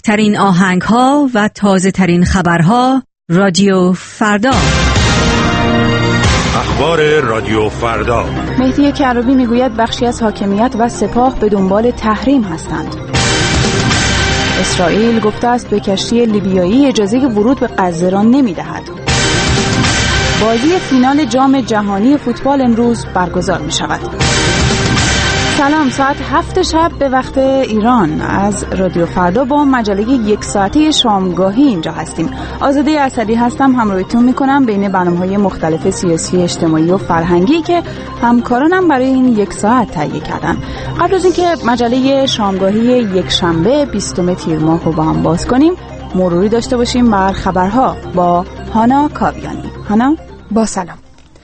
بهترین آهنگ‌ها و تازه‌ترین خبرها رادیو فردا. اخبار رادیو فردا. مهدی کروبی میگوید بخشی از حاکمیت و سپاه به دنبال تحریم هستند. اسرائیل گفته است به کشتی لیبیایی اجازه ورود به غزه را نمی‌دهد. بازی فینال جام جهانی فوتبال امروز برگزار می‌شود. سلام، ساعت 7 شب به وقت ایران از رادیو فردا با مجله 1 ساعته شامگاهی اینجا هستیم. آزاده اسدی هستم، همراهیتون میکنم بین برنامه‌های مختلف سیاسی، اجتماعی و فرهنگی که همکارانم برای این 1 ساعت تهیه کردن. قبل از اینکه مجله شامگاهی یک شنبه 20 تیر ماه رو با هم باز کنیم، مروری داشته باشیم بر خبرها با هانا کاویانی. هانا، با سلام.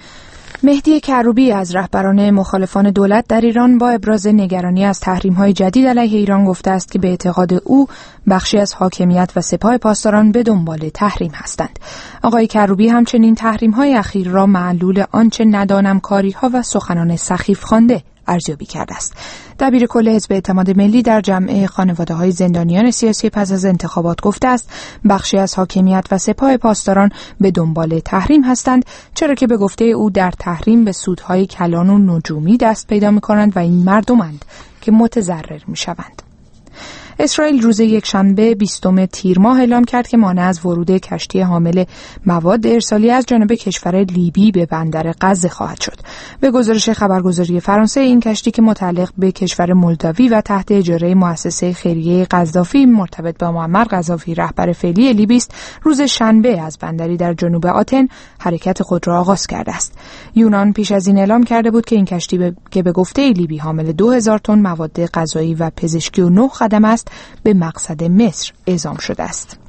مهدی کروبی از رهبران مخالفان دولت در ایران با ابراز نگرانی از تحریم‌های جدید علیه ایران گفته است که به اعتقاد او بخشی از حاکمیت و سپاه پاسداران به دنبال تحریم هستند. آقای کروبی همچنین تحریم‌های اخیر را معلول آنچه ندانمکاری‌ها و سخنان سخیف خوانده ارزیابی کرده است. دبیر کل حزب اعتماد ملی در جمع خانواده‌های زندانیان سیاسی پس از انتخابات گفته است بخشی از حاکمیت و سپاه پاسداران به دنبال تحریم هستند، چرا که به گفته او در تحریم به سودهای کلان و نجومی دست پیدا می‌کنند و این مردمند که متضرر می‌شوند. اسرائیل روز یکشنبه 20 تیر ماه اعلام کرد که مانع از ورود کشتی حامل مواد ارسالی از جانب کشور لیبی به بندر غزه خواهد شد. به گزارش خبرگزاری فرانسه، این کشتی که متعلق به کشور مولداوی و تحت اجاره مؤسسه خیریه قذافی مرتبط با معمر قذافی رهبر فعلی لیبی است، روز شنبه از بندری در جنوب آتن حرکت خود را آغاز کرده است. یونان پیش از این اعلام کرده بود که این کشتی که به گفته لیبی حامل 2000 تن مواد غذایی و پزشکی و 9 خدمه است، به مقصد مصر اعزام شده است.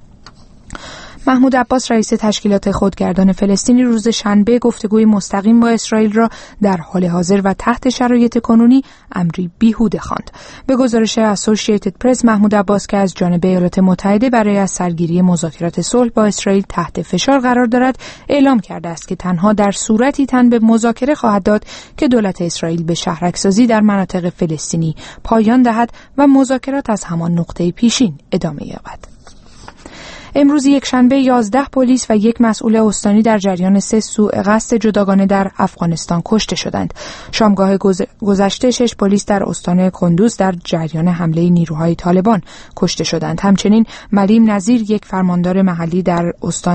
محمود عباس رئیس تشکیلات خودگردان فلسطینی روز شنبه گفتگوی مستقیم با اسرائیل را در حال حاضر و تحت شرایط کنونی امری بیهوده خواند. به گزارش اسوسییتد پرس، محمود عباس که از جانب ایالات متحده برای از سرگیری مذاکرات صلح با اسرائیل تحت فشار قرار دارد، اعلام کرده است که تنها در صورتی تن به مذاکره خواهد داد که دولت اسرائیل به شهرک‌سازی در مناطق فلسطینی پایان دهد و مذاکرات از همان نقطه پیشین ادامه یابد. امروز یکشنبه 11 پلیس و یک مسئول استانی در جریان 3 سوء قصد جداگانه در افغانستان کشته شدند. شامگاه گذشته 6 پلیس در استان کندوز در جریان حمله نیروهای طالبان کشته شدند. همچنین ملیم نظیر، یک فرماندار محلی در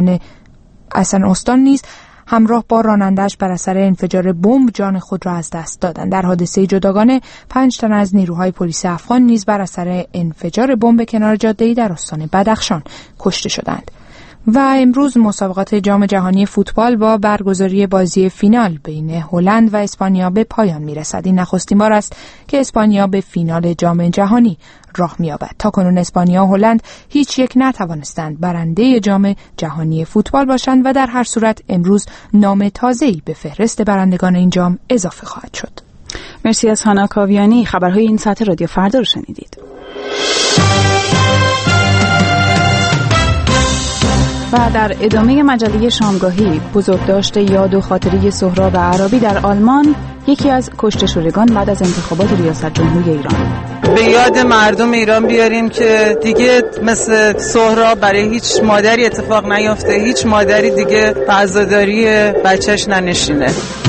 استان نیز همراه با راننده‌اش بر اثر انفجار بمب جان خود را از دست دادند. در حادثه جداگانه 5 تن از نیروهای پلیس افغان نیز بر اثر انفجار بمب کنار جاده‌ای در استان بدخشان کشته شدند. و امروز مسابقات جام جهانی فوتبال با برگزاری بازی فینال بین هلند و اسپانیا به پایان میرسد. این نخستین بار است که اسپانیا به فینال جام جهانی راه می‌یابد. تاکنون اسپانیا و هلند هیچ یک نتوانستند برنده جام جهانی فوتبال باشند و در هر صورت امروز نام تازه‌ای به فهرست برندگان این جام اضافه خواهد شد. مرسی از هانا کاویانی. خبرهای این ساعت رادیو فردا رو شنیدید. و در ادامه مجله شامگاهی، بزرگداشت یاد و خاطره سهراب عرابی در آلمان، یکی از کشته شدگان بعد از انتخابات ریاست جمهوری ایران. به یاد مردم ایران بیاریم که دیگه مثل سهراب برای هیچ مادری اتفاق نیافته، هیچ مادری دیگه به عزاداری بچهش ننشینه.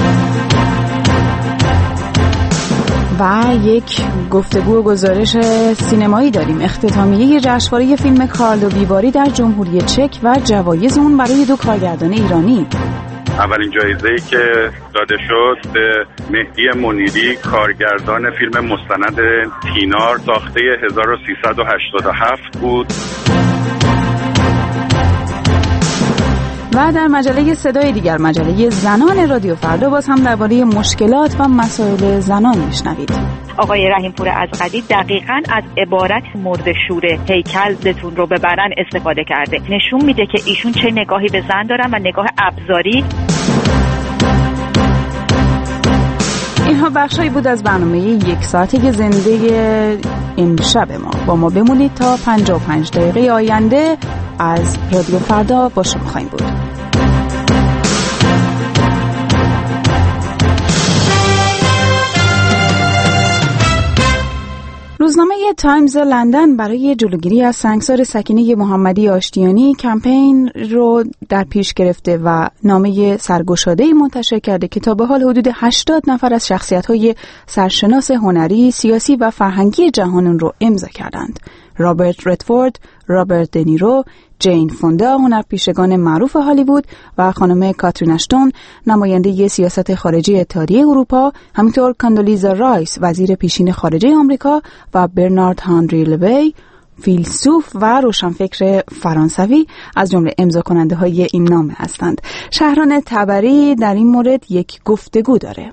و یک گفتگو و گزارش سینمایی داریم. اختتامیه جشنواره فیلم کارلو ویواری در جمهوری چک و جوایز اون برای 2 کارگردان ایرانی. اولین جایزه‌ای که داده شد به مهدی منیری، کارگردان فیلم مستند تینار ساخته 1387 بود. و در مجله صدای دیگر، مجله زنان رادیو فردا، باز هم درباره مشکلات و مسائل زنان میشنوید. آقای رحیم‌پور ازغدی دقیقاً از عبارت مرد شوره هیکلتون رو ببرن استفاده کرده. نشون میده که ایشون چه نگاهی به زن دارن و نگاه ابزاری. اینها بخشایی بود از برنامه 1 ساعته زنده امشب ما. با ما بمونید تا 55 دقیقه آینده از رادیو فردا با شما خواهیم بود. روزنامه تایمز لندن برای جلوگیری از سنگسار سکینه محمدی آشتیانی کمپین رو در پیش گرفته و نامه سرگشاده‌ای منتشر کرده که تا به حال حدود 80 نفر از شخصیت‌های سرشناس هنری، سیاسی و فرهنگی جهان رو امضا کردند. رابرت ردفورد، رابرت دنیرو، جین فوندا هنرپیشگان معروف هالیوود و خانم کاترین اشتون نماینده سیاست خارجی اتحادیه اروپا، همینطور کاندولیزا رایس وزیر پیشین خارجه آمریکا و برنارد هانری لوی فیلسوف و روشنفکر فرانسوی از جمله امضا کننده های این نامه هستند. شهران تبری در این مورد یک گفتگو داره.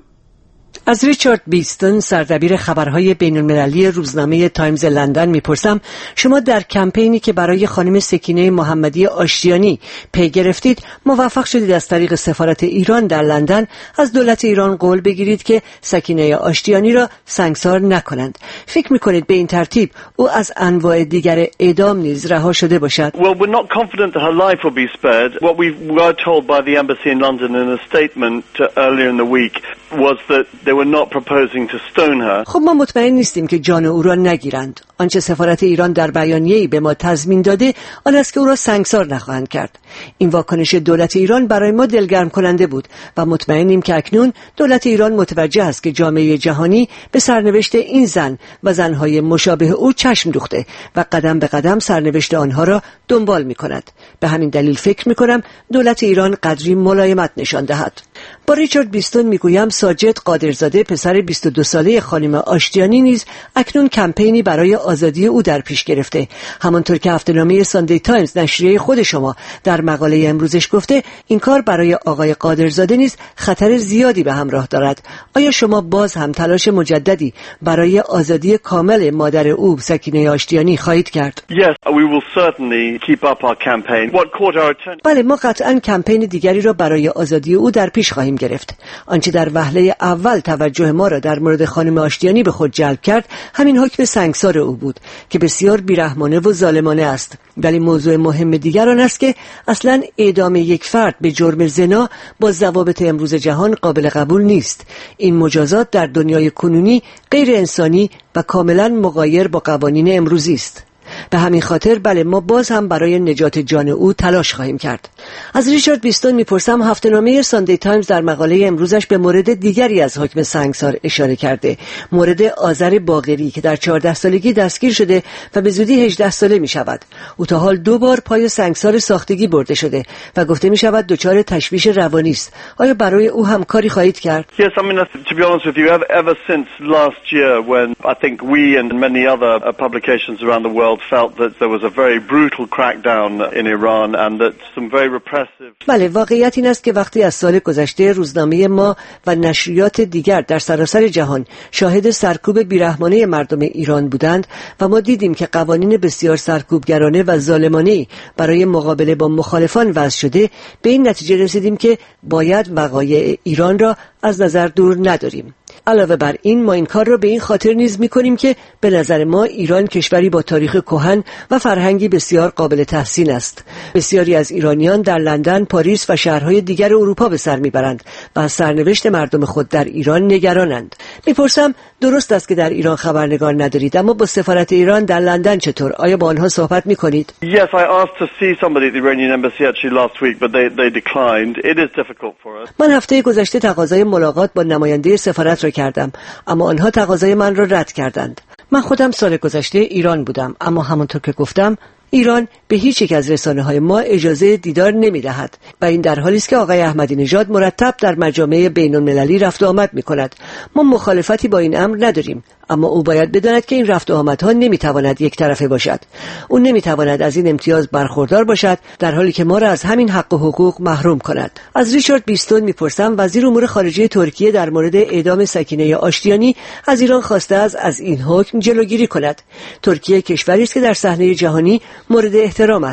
از ریچارد بیستون سردبیر خبرهای بین‌المللی روزنامه تایمز لندن میپرسم شما در کمپینی که برای خانم سکینه محمدی آشتیانی پی گرفتید موفق شدید از طریق سفارت ایران در لندن از دولت ایران قول بگیرید که سکینه آشتیانی را سنگسار نکنند. فکر میکنید به این ترتیب او از انواع دیگر اعدام نیز رها شده باشد؟ Well, we're not confident that her life will be spared. What we were told by the embassy in London in a statement earlier in the week was that they were not proposing to stone her. خب ما مطمئن نیستیم که جان او را نگیرند. آنچه سفارت ایران در بیانیه‌ای به ما تضمین داده آن است که او را سنگسار نخواهند کرد. این واکنش دولت ایران برای ما دلگرم کننده بود و مطمئنیم که اکنون دولت ایران متوجه است که جامعه جهانی به سرنوشت این زن و زنهای مشابه او چشم دوخته و قدم به قدم سرنوشت آنها را دنبال می‌کند. به همین دلیل فکر می‌کنم دولت ایران قدری ملایمت نشان دهد. با ریچارد بیستون میگویم ساجد قادرزاده پسر 22 ساله خانم آشتیانی نیز اکنون کمپینی برای آزادی او در پیش گرفته. همانطور که هفته‌نامه ساندی تایمز نشریه خود شما در مقاله امروزش گفته این کار برای آقای قادرزاده نیز خطر زیادی به همراه دارد. آیا شما باز هم تلاش مجددی برای آزادی کامل مادر او سکینه آشتیانی خواهید کرد؟ Yes, we will certainly keep up our campaign. What caught our attention? بله، ما قطعاً کمپین دیگری را برای آزادی او در پیش خواهیم گرفت. آنچه در وهله اول توجه ما را در مورد خانم آشتیانی به خود جلب کرد همین حکم سنگسار او بود که بسیار بیرحمانه و ظالمانه است. ولی موضوع مهم دیگر آن است که اصلاً اعدام یک فرد به جرم زنا با ضوابط امروز جهان قابل قبول نیست. این مجازات در دنیای کنونی غیر انسانی و کاملاً مغایر با قوانین امروزی است. به همین خاطر بله، ما باز هم برای نجات جان او تلاش خواهیم کرد. از ریچارد بیستون میپرسم هفته‌نامه ساندی تایمز در مقاله امروزش به مورد دیگری از حکم سنگسار اشاره کرده، مورد آذر باقری که در 14 سالگی دستگیر شده و به زودی 18 ساله می شود. او تا حال 2 بار پای سنگسار ساختگی برده شده و گفته می شود دچار تشویش روانی است. آیا برای او هم کاری خواهید کرد؟ Yes, I mean, to be honest with you, ever since last year when I think we and many other publications around the world felt that there was a very brutal crackdown in Iran and that some very repressive. بله، واقعیت این است که وقتی از سال گذشته روزنامه ما و نشریات دیگر در سراسر جهان شاهد سرکوب بیرحمانه مردم ایران بودند و ما دیدیم که قوانین بسیار سرکوبگرانه و ظالمانه برای مقابله با مخالفان وضع شده، به این نتیجه رسیدیم که باید وقایع ایران را از نظر دور نداریم. علاوه بر این ما این کار را به این خاطر نیز می‌کنیم که به نظر ما ایران کشوری با تاریخ کهن و فرهنگی بسیار قابل تحسین است. بسیاری از ایرانیان در لندن، پاریس و شهرهای دیگر اروپا به سر میبرند و از سرنوشت مردم خود در ایران نگرانند. میپرسم درست است که در ایران خبرنگار ندارید، اما با سفارت ایران در لندن چطور؟ آیا با آنها صحبت می‌کنید؟ Yes, I asked to see somebody at the Iranian embassy actually last week, but they declined. It is difficult for us. من هفته گذشته تقاضای ملاقات با نماینده سفارت را کردم، اما آنها تقاضای من را رد کردند. من خودم سال گذشته ایران بودم، اما همونطور که گفتم ایران به هیچ یک از رسانه‌های ما اجازه دیدار نمی‌دهد و این در حالی است که آقای احمدی نژاد مرتب در مجامع بین‌المللی رفت و آمد می‌کند. ما مخالفتی با این امر نداریم، اما او باید بداند که این رفت و آمدها نمی‌تواند یک طرفه باشد. او نمی‌تواند از این امتیاز برخوردار باشد در حالی که ما را از همین حق و حقوق محروم کند. از ریچارد بیستون می‌پرسم وزیر امور خارجه ترکیه در مورد اعدام سکینه آشتیانی از ایران خواسته است از این حکم جلوگیری کند. ترکیه کشوری است که در صحنه جهانی مورد احترام است.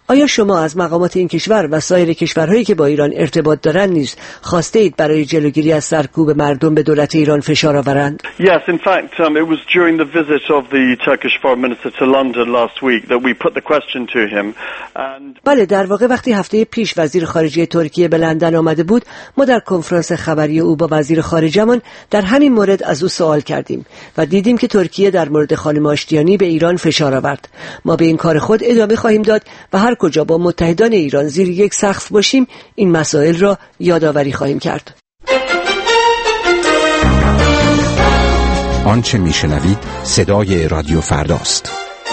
آیا شما از مقامات این کشور و سایر کشورهایی که با ایران ارتباط دارند نیز خواسته اید برای جلوگیری از سرکوب مردم به دولت ایران فشار آورند؟ Yes, in fact, it was during the visit of the Turkish Foreign Minister to London last week that we put the question to him. بله، در واقع وقتی هفته پیش وزیر خارجه ترکیه به لندن آمده بود، ما در کنفرانس خبری او با وزیر خارجه‌مان در همین مورد از او سوال کردیم و دیدیم که ترکیه در مورد خانم آشتیانی به ایران فشار آورد. ما به این کار خود ادامه خواهیم داد و هر کجا با متحدان ایران زیر یک سقف باشیم این مسائل را یادآوری خواهیم کرد. آنچه میشنوید صدای رادیو فرداست.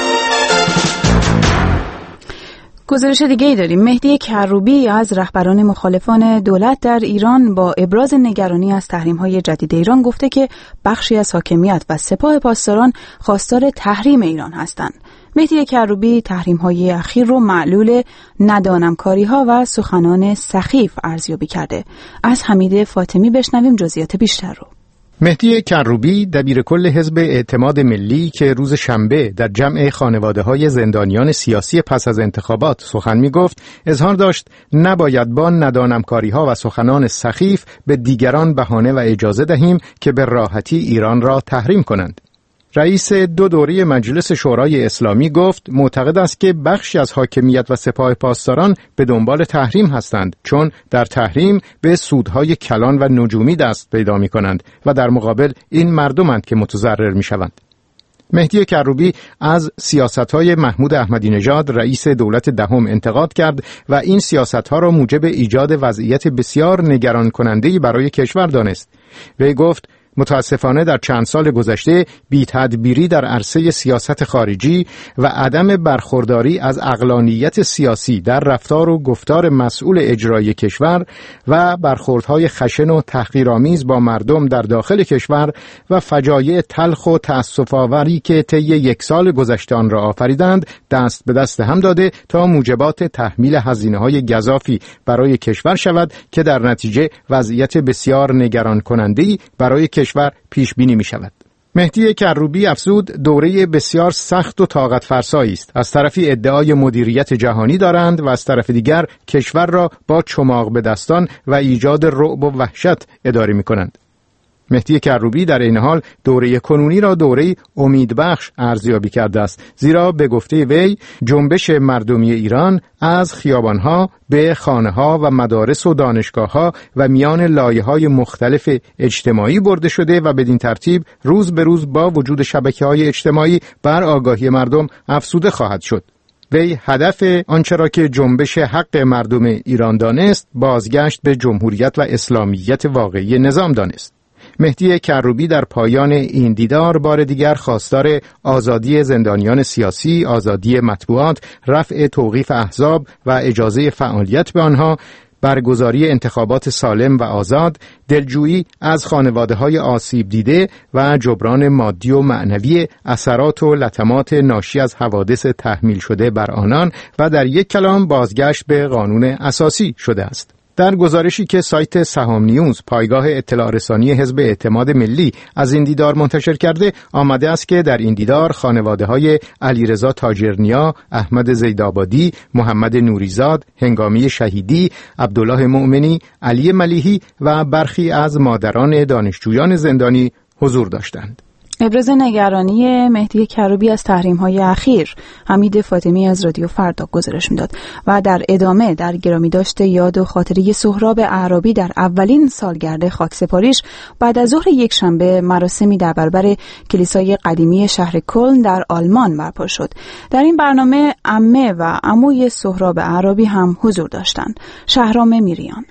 گزارش دیگه‌ای داریم. مهدی کروبی از رهبران مخالفان دولت در ایران با ابراز نگرانی از تحریم‌های جدید ایران گفته که بخشی از حاکمیت و سپاه پاسداران خواستار تحریم ایران هستند. مهدی کروبی تحریم‌های اخیر رو معلول ندانمکاری‌ها و سخنان سخیف ارزیابی کرده. از حمید فاطمی بشنویم جزئیات بیشتر رو. مهدی کروبی دبیرکل حزب اعتماد ملی که روز شنبه در جمع خانواده‌های زندانیان سیاسی پس از انتخابات سخن می‌گفت، اظهار داشت نباید با ندانمکاری‌ها و سخنان سخیف به دیگران بهانه و اجازه دهیم که به راحتی ایران را تحریم کنند. رئیس 2 دوره مجلس شورای اسلامی گفت معتقد است که بخشی از حاکمیت و سپاه پاسداران به دنبال تحریم هستند، چون در تحریم به سودهای کلان و نجومی دست پیدا می کنند و در مقابل این مردمند که متضرر می شوند. مهدی کروبی از سیاست‌های محمود احمدی نژاد رئیس دولت دهم انتقاد کرد و این سیاست‌ها را موجب ایجاد وضعیت بسیار نگران کننده‌ای برای کشور دانست. وی گفت متاسفانه در چند سال گذشته بی‌تدبیری در عرصه سیاست خارجی و عدم برخورداری از عقلانیت سیاسی در رفتار و گفتار مسئول اجرایی کشور و برخوردهای خشن و تحقیرآمیز با مردم در داخل کشور و فجایع تلخ و تأسف‌آوری که طی 1 سال گذشته آن را آفریدند دست به دست هم داده تا موجبات تحمیل هزینه‌های گزافی برای کشور شود که در نتیجه وضعیت بسیار نگران کننده‌ای برای کشور پیش بینی می شود. مهدی کروبی افزود دوره بسیار سخت و طاقت فرسایی است. از طرفی ادعای مدیریت جهانی دارند و از طرف دیگر کشور را با چماق به دستان و ایجاد رعب و وحشت اداره می کنند. مهدی کروبی در این حال دوره کنونی را دوره امیدبخش ارزیابی کرده است، زیرا به گفته وی جنبش مردمی ایران از خیابانها به خانه‌ها و مدارس و دانشگاه‌ها و میان لایه‌های مختلف اجتماعی برده شده و بدین ترتیب روز به روز با وجود شبکه‌های اجتماعی بر آگاهی مردم افزوده خواهد شد. وی هدف آنچه را که جنبش حق مردم ایران دانست بازگشت به جمهوریت و اسلامیت واقعی نظام دانست. مهدی کروبی در پایان این دیدار بار دیگر خواستار آزادی زندانیان سیاسی، آزادی مطبوعات، رفع توقیف احزاب و اجازه فعالیت به آنها، برگزاری انتخابات سالم و آزاد، دلجویی از خانواده‌های آسیب دیده و جبران مادی و معنوی اثرات و لطمات ناشی از حوادث تحمیل شده بر آنان و در یک کلام بازگشت به قانون اساسی شده است. در گزارشی که سایت سهام نیوز پایگاه اطلاع رسانی حزب اعتماد ملی از این دیدار منتشر کرده آمده است که در این دیدار خانواده‌های علیرضا تاجرنیا، احمد زیدآبادی، محمد نوریزاد، هنگامی شهیدی، عبدالله مؤمنی، علی ملیحی و برخی از مادران دانشجویان زندانی حضور داشتند. ابراز نگرانی مهدی کروبی از تحریم‌های اخیر حمید فاطمی از رادیو فردا گزارش می‌داد و در ادامه در گرامی داشته یاد و خاطره سهراب اعرابی در اولین سالگرد خاکسپاریش بعد از ظهر یکشنبه مراسمی در برابر کلیسای قدیمی شهر کلن در آلمان برپا شد. در این برنامه عمه و عموی سهراب اعرابی هم حضور داشتند. شهرام میریان.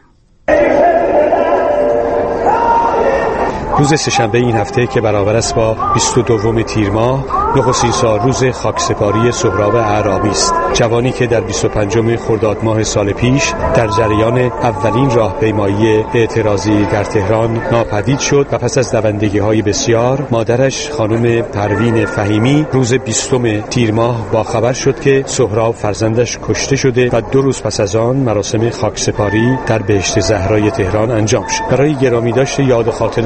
روز سه‌شنبه این هفته که برابر است با 22 تیر ماه، نخستین روز خاکسپاری سهراب اعرابی است. جوانی که در 25 خرداد ماه سال پیش در جریان اولین راهپیمایی اعتراضی در تهران ناپدید شد و پس از دوندگی‌های بسیار مادرش خانم پروین فهیمی روز 20 تیر ماه باخبر شد که سهراب فرزندش کشته شده و 2 روز پس از آن مراسم خاکسپاری در بهشت زهرای تهران انجام شد. برای گرامی داشت یاد و خاطره سهراب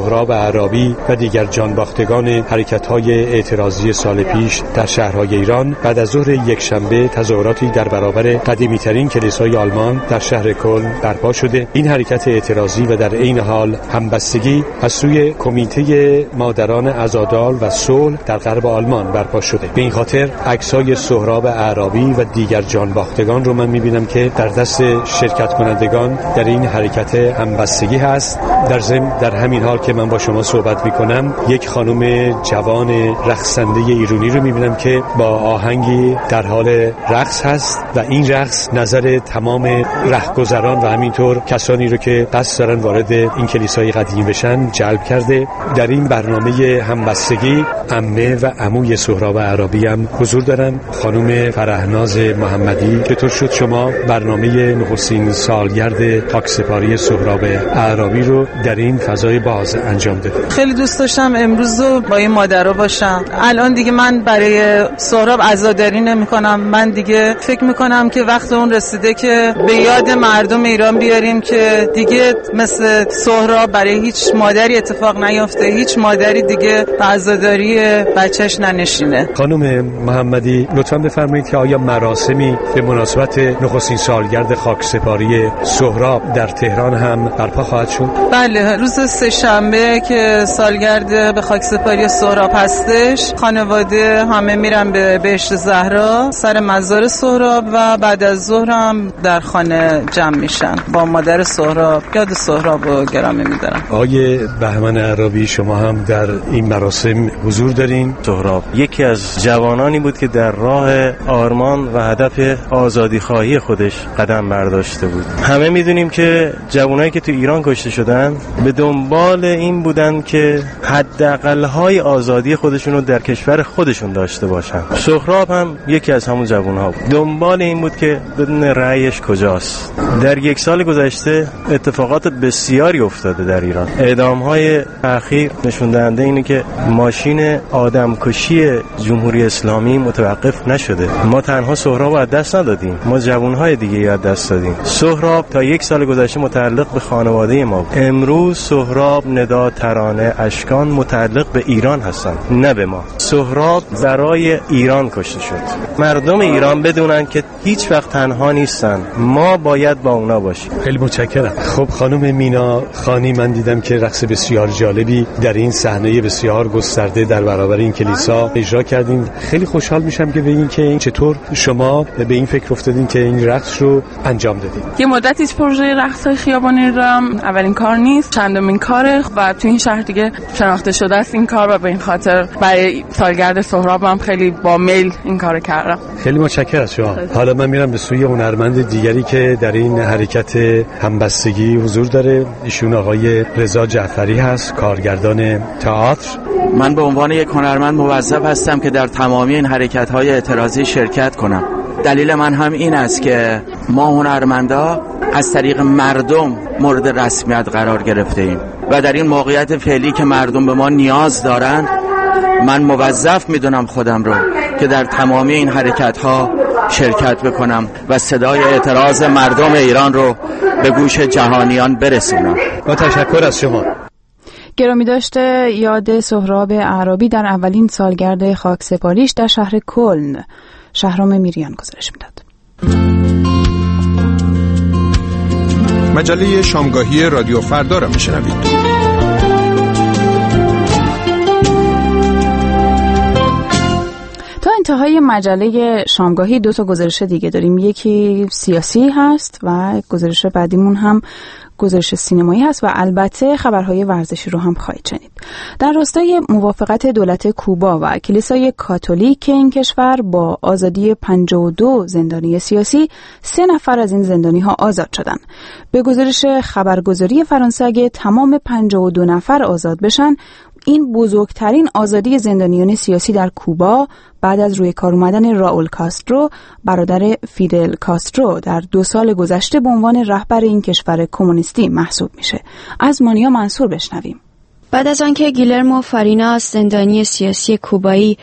سهراب عرابی و دیگر جانباختگان حرکت‌های اعتراضی سال پیش در شهرهای ایران بعد از ظهر یکشنبه تظاهراتی در برابر قدیمی‌ترین کلیسای آلمان در شهر کلن برپا شده. این حرکت اعتراضی و در عین حال همبستگی از سوی کمیته مادران عزادار و صلح در غرب آلمان برپا شده. به این خاطر عکسای سهراب عرابی و دیگر جانباختگان رو من می‌بینم که در دست شرکت کنندگان در این حرکت همبستگی هست. در ضمن در همین حال که من با شما صحبت می‌کنم یک خانم جوان رقصنده ایرانی رو می‌بینم که با آهنگی در حال رقص هست و این رقص نظر تمام رهگذران و همینطور کسانی رو که قصد دارن وارد این کلیسای قدیمی بشن جلب کرده. در این برنامه همبستگی عمه و عموی سهراب عرابی هم حضور دارن. خانم فرهناز محمدی، چطور شد شما برنامه نخستین سالگرد خاکسپاری سهراب عرابی رو در این فضای باز انجام دادید؟ خیلی دوست داشتم امروز رو با این مادرها باشم. الان دیگه من برای سهراب عزاداری نمی‌کنم. من دیگه فکر می‌کنم که وقت اون رسیده که به یاد مردم ایران بیاریم که دیگه مثل سهراب برای هیچ مادری اتفاق نیفته، هیچ مادری دیگه به عزاداری بچهش ننشینه. خانم محمدی لطفاً بفرمایید که آیا مراسمی به مناسبت نخستین سالگرد خاکسپاری سهراب در تهران هم برپا خواهد شد؟ بله، روز سه‌شنبه که سالگرد به خاکسپاری سهراب هستش، خانواده همه میرن به بهشت زهرا سر مزار سهراب و بعد از ظهر هم در خانه جمع میشن با مادر سهراب، یاد سهراب رو گرامی میدارن. آقای بهمن عرابی، شما هم در این مراسم حضور دارین؟ سهراب یکی از جوانانی بود که در راه آرمان و هدف آزادی خواهی خودش قدم برداشته بود. همه میدونیم که جوانایی که تو ایران کشته شدن به دنبال این بودن که حداقل‌های آزادی خودشون رو در کشور خودشون داشته باشن. سهراب هم یکی از همون جوان‌ها بود. دنبال این بود که بدون رأیش کجاست. در یک سال گذشته اتفاقات بسیاری افتاده در ایران. اعدام‌های اخیر نشون دهنده اینه که ماشین آدمکشی جمهوری اسلامی متوقف نشده. ما تنها سهراب رو از دست ندادیم، ما جوان‌های دیگه از دست دادیم. سهراب تا یک سال گذشته متعلق به خانواده ما بود. امروز سهراب، ندا، ترانه، اشکان متعلق به ایران هستن، نه به ما. سهراب برای ایران کشته شد. مردم ایران بدونن که هیچ وقت تنها نیستن، ما باید با اونا باشیم. خیلی متشکرم. خب خانم مینا خانی، من دیدم که رقص بسیار جالبی در این صحنه بسیار گسترده در برابر این کلیسا اجرا کردین. خیلی خوشحال میشم که ببینین که چطور شما به این فکر افتادین که این رقص رو انجام دادین. یه مدتی از پروژه رقص‌های خیابانی رو اولین کار نیست، چندمین کاره و تو این شهر دیگه شناخته شده است این کار و به این خاطر برای سالگرد سهراب هم خیلی با میل این کارو کردم. خیلی متشکرم از شما. حالا من میرم به سوی هنرمند دیگری که در این حرکت همبستگی حضور داره. ایشون آقای رضا جعفری هست، کارگردان تئاتر. من به عنوان یک هنرمند موظف هستم که در تمامی این حرکت‌های اعتراضی شرکت کنم. دلیل من هم این است که ما هنرمندا از طریق مردم مورد رسمیت قرار گرفته ایم و در این موقعیت فعلی که مردم به ما نیاز دارن، من موظف میدونم خودم رو که در تمامی این حرکت‌ها شرکت بکنم و صدای اعتراض مردم ایران رو به گوش جهانیان برسونم. با تشکر از شما. گرامی داشته یاد سهراب عرابی در اولین سالگرد خاکسپاریش در شهر کلن. شهرام میریان گزارش میداد. مجله شامگاهی رادیو فردا را میشنوید. تا انتهای مجله شامگاهی دو تا گزارش دیگه داریم. یکی سیاسی هست و گزارش بعدیمون هم گزارش سینمایی هست و البته خبرهای ورزشی رو هم خواهید شنید. در راستای موافقت دولت کوبا و کلیسای کاتولیک این کشور با آزادی 52 زندانی سیاسی، 3 نفر از این زندانی ها آزاد شدن. به گزارش خبرگزاری فرانسه اگه تمام 52 نفر آزاد بشن، این بزرگترین آزادی زندانیان سیاسی در کوبا بعد از روی کار اومدن راول کاسترو، برادر فیدل کاسترو، در 2 سال گذشته به عنوان رهبر این کشور کمونیستی محسوب میشه. از مانیا منصور بشنویم. بعد از آنکه گیلرمو فاریناس زندانی سیاسی کوبایی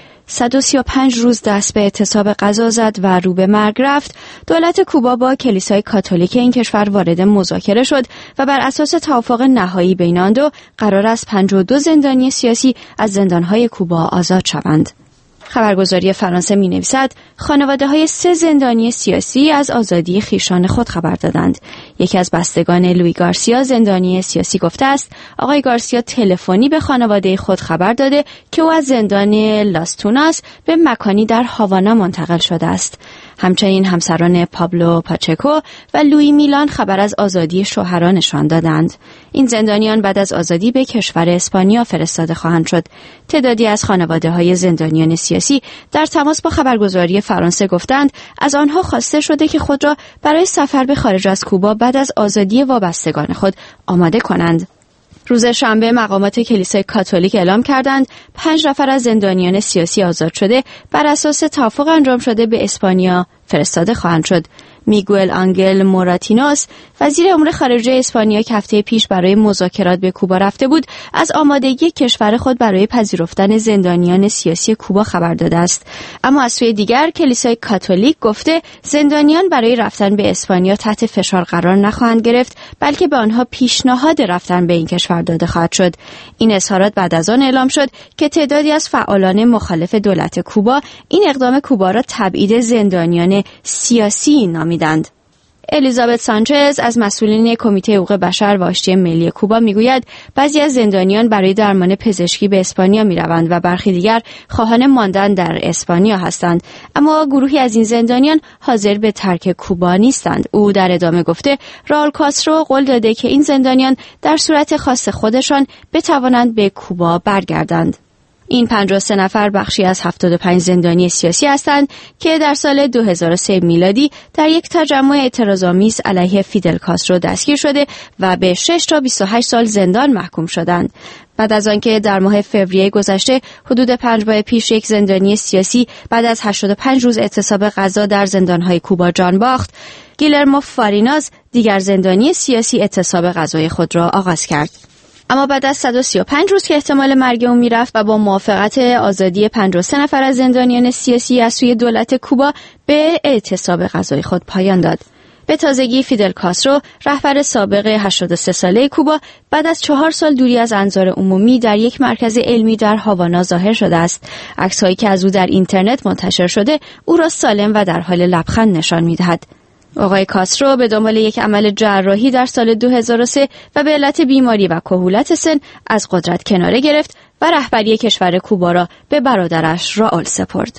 135 روز دست به اعتصاب غذا زد و رو به مرگ رفت، دولت کوبا با کلیسای کاتولیک این کشور وارد مذاکره شد و بر اساس توافق نهایی بین آن دو قرار است 52 زندانی سیاسی از زندانهای کوبا آزاد شوند. خبرگزاری فرانسه می‌نویسد خانواده‌های 3 زندانی سیاسی از آزادی خویشان خود خبر دادند. یکی از بستگان لوئی گارسیا زندانی سیاسی گفته است آقای گارسیا تلفنی به خانواده خود خبر داده که او از زندان لاس توناس به مکانی در هاوانا منتقل شده است. همچنین همسران پابلو پاچکو و لوئی میلان خبر از آزادی شوهرانشان دادند. این زندانیان بعد از آزادی به کشور اسپانیا فرستاده خواهند شد. تعدادی از خانواده‌های زندانیان سیاسی در تماس با خبرگزاری فرانسه گفتند از آنها خواسته شده که خود را برای سفر به خارج از کوبا بعد از آزادی وابستگان خود آماده کنند. روز شنبه مقامات کلیسای کاتولیک اعلام کردند 5 نفر از زندانیان سیاسی آزاد شده بر اساس توافق انجام شده به اسپانیا فرستاده خواهند شد. میگوئل آنگل موراتینوس وزیر امور خارجه اسپانیا که هفته پیش برای مذاکرات به کوبا رفته بود از آمادگی کشور خود برای پذیرفتن زندانیان سیاسی کوبا خبر داده است. اما از سوی دیگر کلیسای کاتولیک گفته زندانیان برای رفتن به اسپانیا تحت فشار قرار نخواهند گرفت بلکه به آنها پیشنهاد رفتن به این کشور داده خواهد شد. این اظهارات بعد از آن اعلام شد که تعدادی از فعالان مخالف دولت کوبا این اقدام کوبا را تبعید زندانیان سیاسی نامیدند. الیزابت سانچز از مسئولین کمیته حقوق بشر و آشتی ملی کوبا میگوید بعضی از زندانیان برای درمان پزشکی به اسپانیا میروند و برخی دیگر خواهان ماندن در اسپانیا هستند، اما گروهی از این زندانیان حاضر به ترک کوبا نیستند. او در ادامه گفته راول کاسترو قول داده که این زندانیان در صورت خاص خودشان بتوانند به کوبا برگردند. این 53 نفر بخشی از 75 زندانی سیاسی هستند که در سال 2003 میلادی در یک تجمع اعتراض‌آمیز علیه فیدل کاسترو دستگیر شده و به 6 تا 28 سال زندان محکوم شدند. بعد از آنکه در ماه فوریه گذشته حدود 5 ماه پیش یک زندانی سیاسی بعد از 85 روز اعتصاب غذا در زندان‌های کوبا جان باخت، گیلرمو فاریناس دیگر زندانی سیاسی اعتصاب غذای خود را آغاز کرد. اما بعد از 135 روز که احتمال مرگ او میرفت و با موافقت آزادی 53 نفر از زندانیان سیاسی از سوی دولت کوبا به اعتصاب غذای خود پایان داد. به تازگی فیدل کاسترو رهبر سابق 83 ساله کوبا بعد از 4 سال دوری از انظار عمومی در یک مرکز علمی در هاوانا ظاهر شده است. عکس‌هایی که از او در اینترنت منتشر شده او را سالم و در حال لبخند نشان می‌دهد. آقای کاسترو به دنبال یک عمل جراحی در سال 2003 و به علت بیماری و کهولت سن از قدرت کناره گرفت و رهبری کشور کوبا را به برادرش راول سپرد.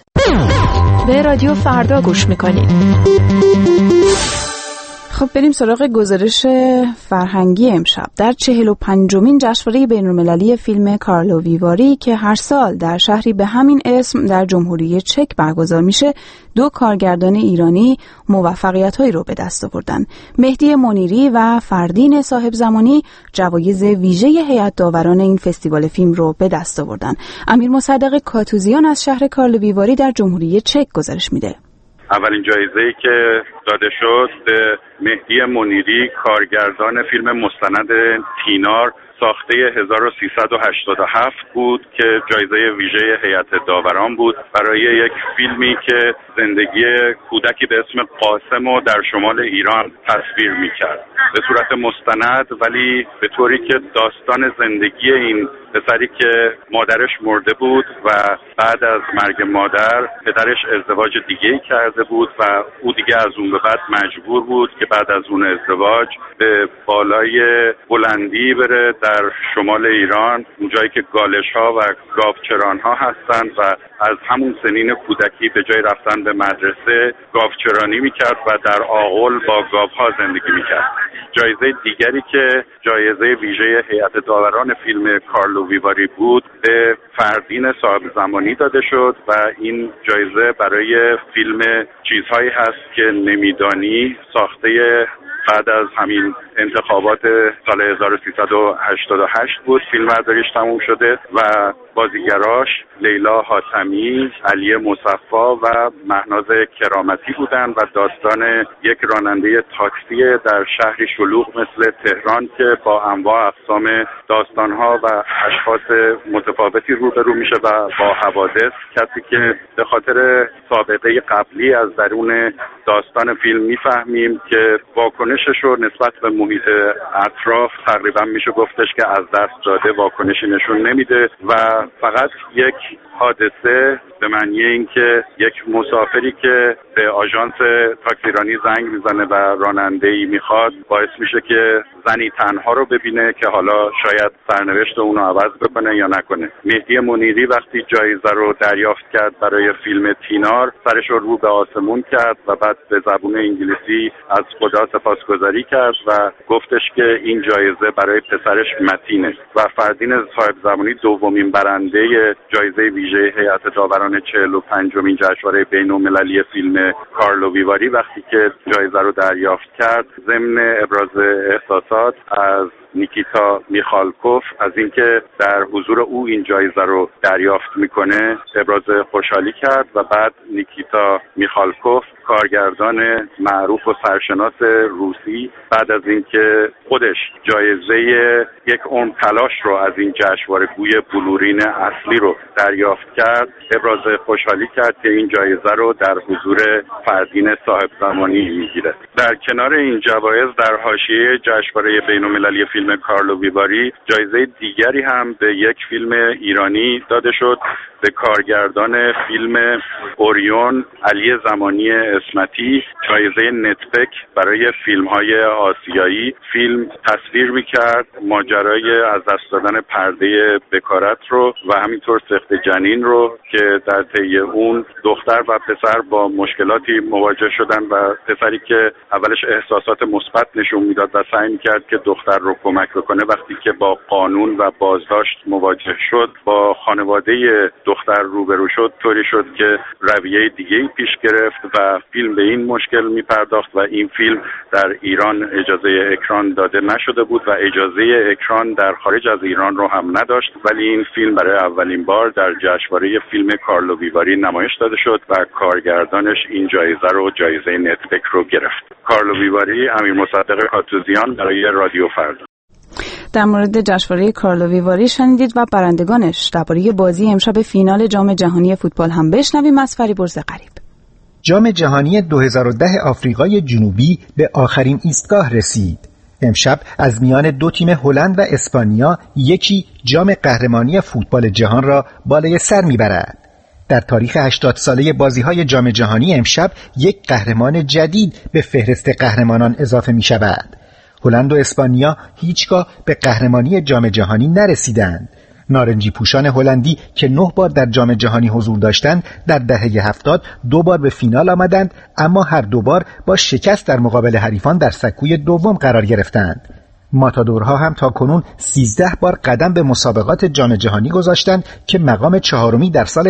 به رادیو فردا گوش میکنید. خب بریم سراغ گزارش فرهنگی امشب. در 45مین جشنواره بین‌المللی فیلم کارلو ویواری که هر سال در شهری به همین اسم در جمهوری چک برگزار میشه، 2 کارگردان ایرانی موفقیت‌هایی رو به دست آوردن. مهدی منیری و فردین صاحب زمانی جوایز ویژه هیئت داوران این فستیوال فیلم رو به دست آوردن. امیر مصدق کاتوزیان از شهر کارلو ویواری در جمهوری چک گزارش میده. اولین جایزه‌ای که داده شد به مهدی منیری، کارگردان فیلم مستند تینار ساخته 1387 بود که جایزه ویژه هیئت داوران بود برای یک فیلمی که زندگی کودکی به اسم قاسم رو در شمال ایران تصویر می‌کرد به صورت مستند، ولی به طوری که داستان زندگی این پسری که مادرش مرده بود و بعد از مرگ مادر پدرش ازدواج دیگه‌ای کرده بود و او دیگه از اون به بعد مجبور بود که بعد از اون ازدواج به بالای بلندی بره در شمال ایران، اونجایی که گالش‌ها و گاوچران‌ها هستند و از همون سنین کودکی به جای رفتن به مدرسه گاوچرانی میکرد و در آغل با گاوها زندگی میکرد. جایزه دیگری که جایزه ویژه هیئت داوران فیلم کارلو ویواری بود به فردین صاحب زمانی داده شد و این جایزه برای فیلم چیزهایی هست که نمیدانی، ساخته بعد از همین انتخابات سال 1388 بود فیلم برداریش تموم شده و بازیگراش لیلا حاتمی، علی مصفا و مهناز کرامتی بودن و داستان یک راننده تاکسی در شهری شلوغ مثل تهران که با انواع اقسام داستانها و اشخاص متفاوتی روبرو میشه و با حوادث، کسی که به خاطر سابقه قبلی از درون داستان فیلم میفهمیم که واکنشش رو نسبت به محیط اطراف تقریبا میشه گفتش که از دست داده، واکنشی نشون نمیده و فقط یک حادثه به معنی اینکه یک مسافری که به آژانس تاکسیرانی زنگ میزنه و راننده‌ای میخواد باعث میشه که زنی تنها رو ببینه که حالا شاید سرنوشت اون رو عوض بکنه یا نکنه. مهدی منیری وقتی جایزه رو دریافت کرد برای فیلم تینار، سرش رو به آسمون کرد و بعد به زبون انگلیسی از خدا سپاسگزاری کرد و گفتش که این جایزه برای پسرش متینه و فردین صاحب زمانی دومین برنده جایزه ویژه هیئت داوران 45مین جشنواره بین‌المللی فیلم کارلو ویواری وقتی که جایزه رو دریافت کرد، ضمن ابراز احساسات از نیکیتا میخالکوف از اینکه در حضور او این جایزه رو دریافت میکنه ابراز خوشحالی کرد و بعد نیکیتا میخالکوف، کارگردان معروف و سرشناس روسی، بعد از اینکه خودش جایزه یک عمر تلاش رو از این جشنواره گوی بلورین اصلی رو دریافت کرد، ابراز خوشحالی کرد که این جایزه رو در حضور فردین صاحب زمانی میگیره. در کنار این جوایز در حاشیه جشنواره بین‌المللی فیلم کارلو ویواری جایزه دیگری هم به یک فیلم ایرانی داده شد، به کارگردان فیلم اوریون علی زمانی اسمتی، جایزه نتبک برای فیلم‌های آسیایی. فیلم تصویر می‌کرد ماجرای از دست دادن پرده بکارت رو و همینطور سقط جنین رو که در طی اون دختر و پسر با مشکلاتی مواجه شدن و پسری که اولش احساسات مثبت نشون میداد و سعی می‌کرد که دختر رو کمک بکنه، وقتی که با قانون و بازداشت مواجه شد با خانواده دختر روبرو شد، طوری شد که رویه دیگه‌ای پیش گرفت و فیلم به این مشکل می‌پرداخت و این فیلم در ایران اجازه اکران داده نشده بود و اجازه اکران در خارج از ایران رو هم نداشت، ولی این فیلم برای اولین بار در جشنواره فیلم کارلو ویواری نمایش داده شد و کارگردانش این جایزه رو، جایزه نتبک رو گرفت. کارلو ویواری، امیر مصدق کاتوزیان برای رادیو فردا. در مورد جشنواره کارلو ویواری شنیدید و برندگانش. درباره بازی امشب فینال جام جهانی فوتبال هم بشنویم از فریبرز غریب. جام جهانی 2010 آفریقای جنوبی به آخرین ایستگاه رسید. امشب از میان دو تیم هلند و اسپانیا یکی جام قهرمانی فوتبال جهان را بالای سر میبرد. در تاریخ 80 ساله بازی‌های جام جهانی امشب یک قهرمان جدید به فهرست قهرمانان اضافه می‌شود. هلند و اسپانیا هیچگاه به قهرمانی جام جهانی نرسیدند. نارنجی پوشان هلندی که 9 بار در جام جهانی حضور داشتند در دهه 70 2 بار به فینال آمدند، اما هر 2 بار با شکست در مقابل حریفان در سکوی دوم قرار گرفتند. ماتادورها هم تا کنون 13 بار قدم به مسابقات جام جهانی گذاشتند که مقام 4می در سال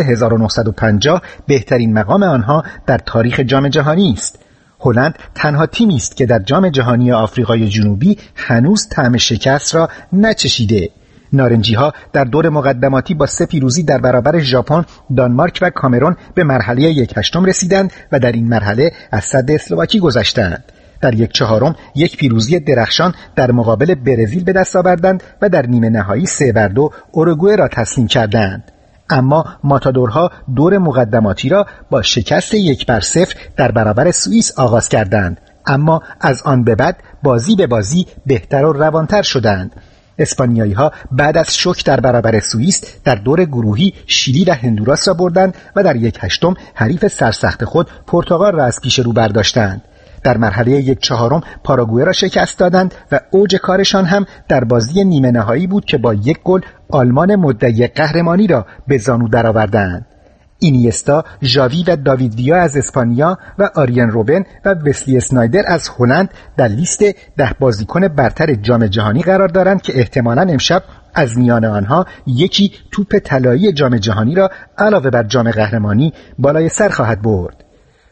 1950 بهترین مقام آنها در تاریخ جام جهانی است. هلند تنها تیمی است که در جام جهانی آفریقای جنوبی هنوز طعم شکست را نچشیده. نارنجی‌ها در دور مقدماتی با 3 پیروزی در برابر ژاپن، دانمارک و کامرون به مرحله 1/8 رسیدند و در این مرحله از صد اسلواکی گذشتند. در 1/4 یک پیروزی درخشان در مقابل برزیل به دست آوردند و در نیمه نهایی 3-2 اوروگوئه را تسلیم کردند. اما ماتادورها دور مقدماتی را با شکست 1-0 در برابر سوئیس آغاز کردند، اما از آن به بعد بازی به بازی بهتر و روانتر شدند. اسپانیایی‌ها بعد از شوک در برابر سوئیس در دور گروهی شیلی و هندوراس را بردند و در 1/8 حریف سرسخت خود پرتغال را از پیش رو برداشتند. در مرحله 1/4 پاراگوئه را شکست دادند و اوج کارشان هم در بازی نیمه نهایی بود که با 1 گل آلمان مدعی قهرمانی را به زانو درآوردند. اینیستا، ژاوی و داوید ویا از اسپانیا و آریان روبن و وسلی اسنایدر از هلند در لیست 10 بازیکن برتر جام جهانی قرار دارند که احتمالاً امشب از میان آنها یکی توپ طلایی جام جهانی را علاوه بر جام قهرمانی بالای سر خواهد برد.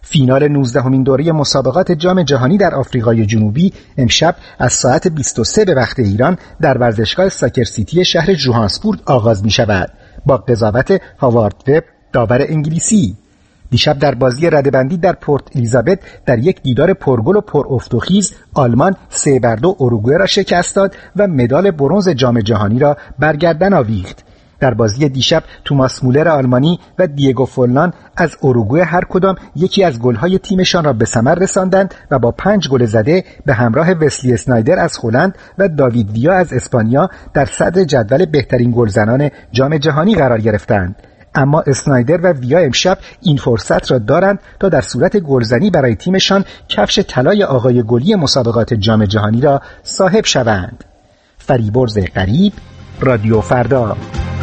فینال 19مین دوره مسابقات جام جهانی در آفریقای جنوبی امشب از ساعت 23 به وقت ایران در ورزشگاه ساکر سیتی شهر جوهانسبورگ آغاز می شود با قضاوت هاوارد وب داور انگلیسی. دیشب در بازی رده‌بندی در پورت الیزابت در یک دیدار پرگل و پرافتخیز آلمان 3-2 اوروگوئه را شکست داد و مدال برنز جام جهانی را بر گردن آویخت. در بازی دیشب توماس مولر آلمانی و دیگو فولان از اوروگوئه هر کدام یکی از گل‌های تیمشان را به ثمر رساندند و با 5 گل زده به همراه وسلی اسنایدر از هلند و داوید ویا از اسپانیا در صدر جدول بهترین گلزنان جام جهانی قرار گرفتند. اما اسنایدر و ویا امشب این فرصت را دارند تا در صورت گلزنی برای تیمشان کفش طلای آقای گلی مسابقات جام جهانی را صاحب شوند. فریبرز غریب، رادیو فردا.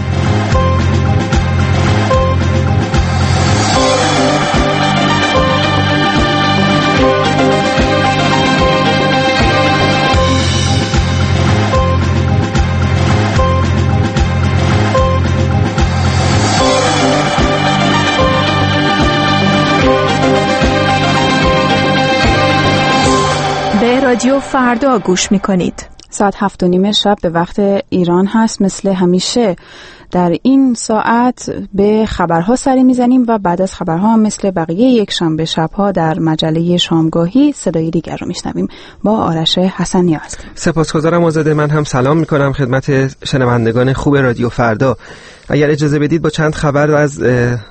رادیو فردا گوش میکنید. ساعت 7:30 شب به وقت ایران هست. مثل همیشه در این ساعت به خبرها سری میزنیم و بعد از خبرها مثل بقیه یک شنبه شبها در مجله شامگاهی صدای دیگر رو میشنویم. با آرش حسنی هستیم. سپاسگزارم آزاده. من هم سلام میکنم خدمت شنوندگان خوب رادیو فردا. اگر اجازه بدید با چند خبر از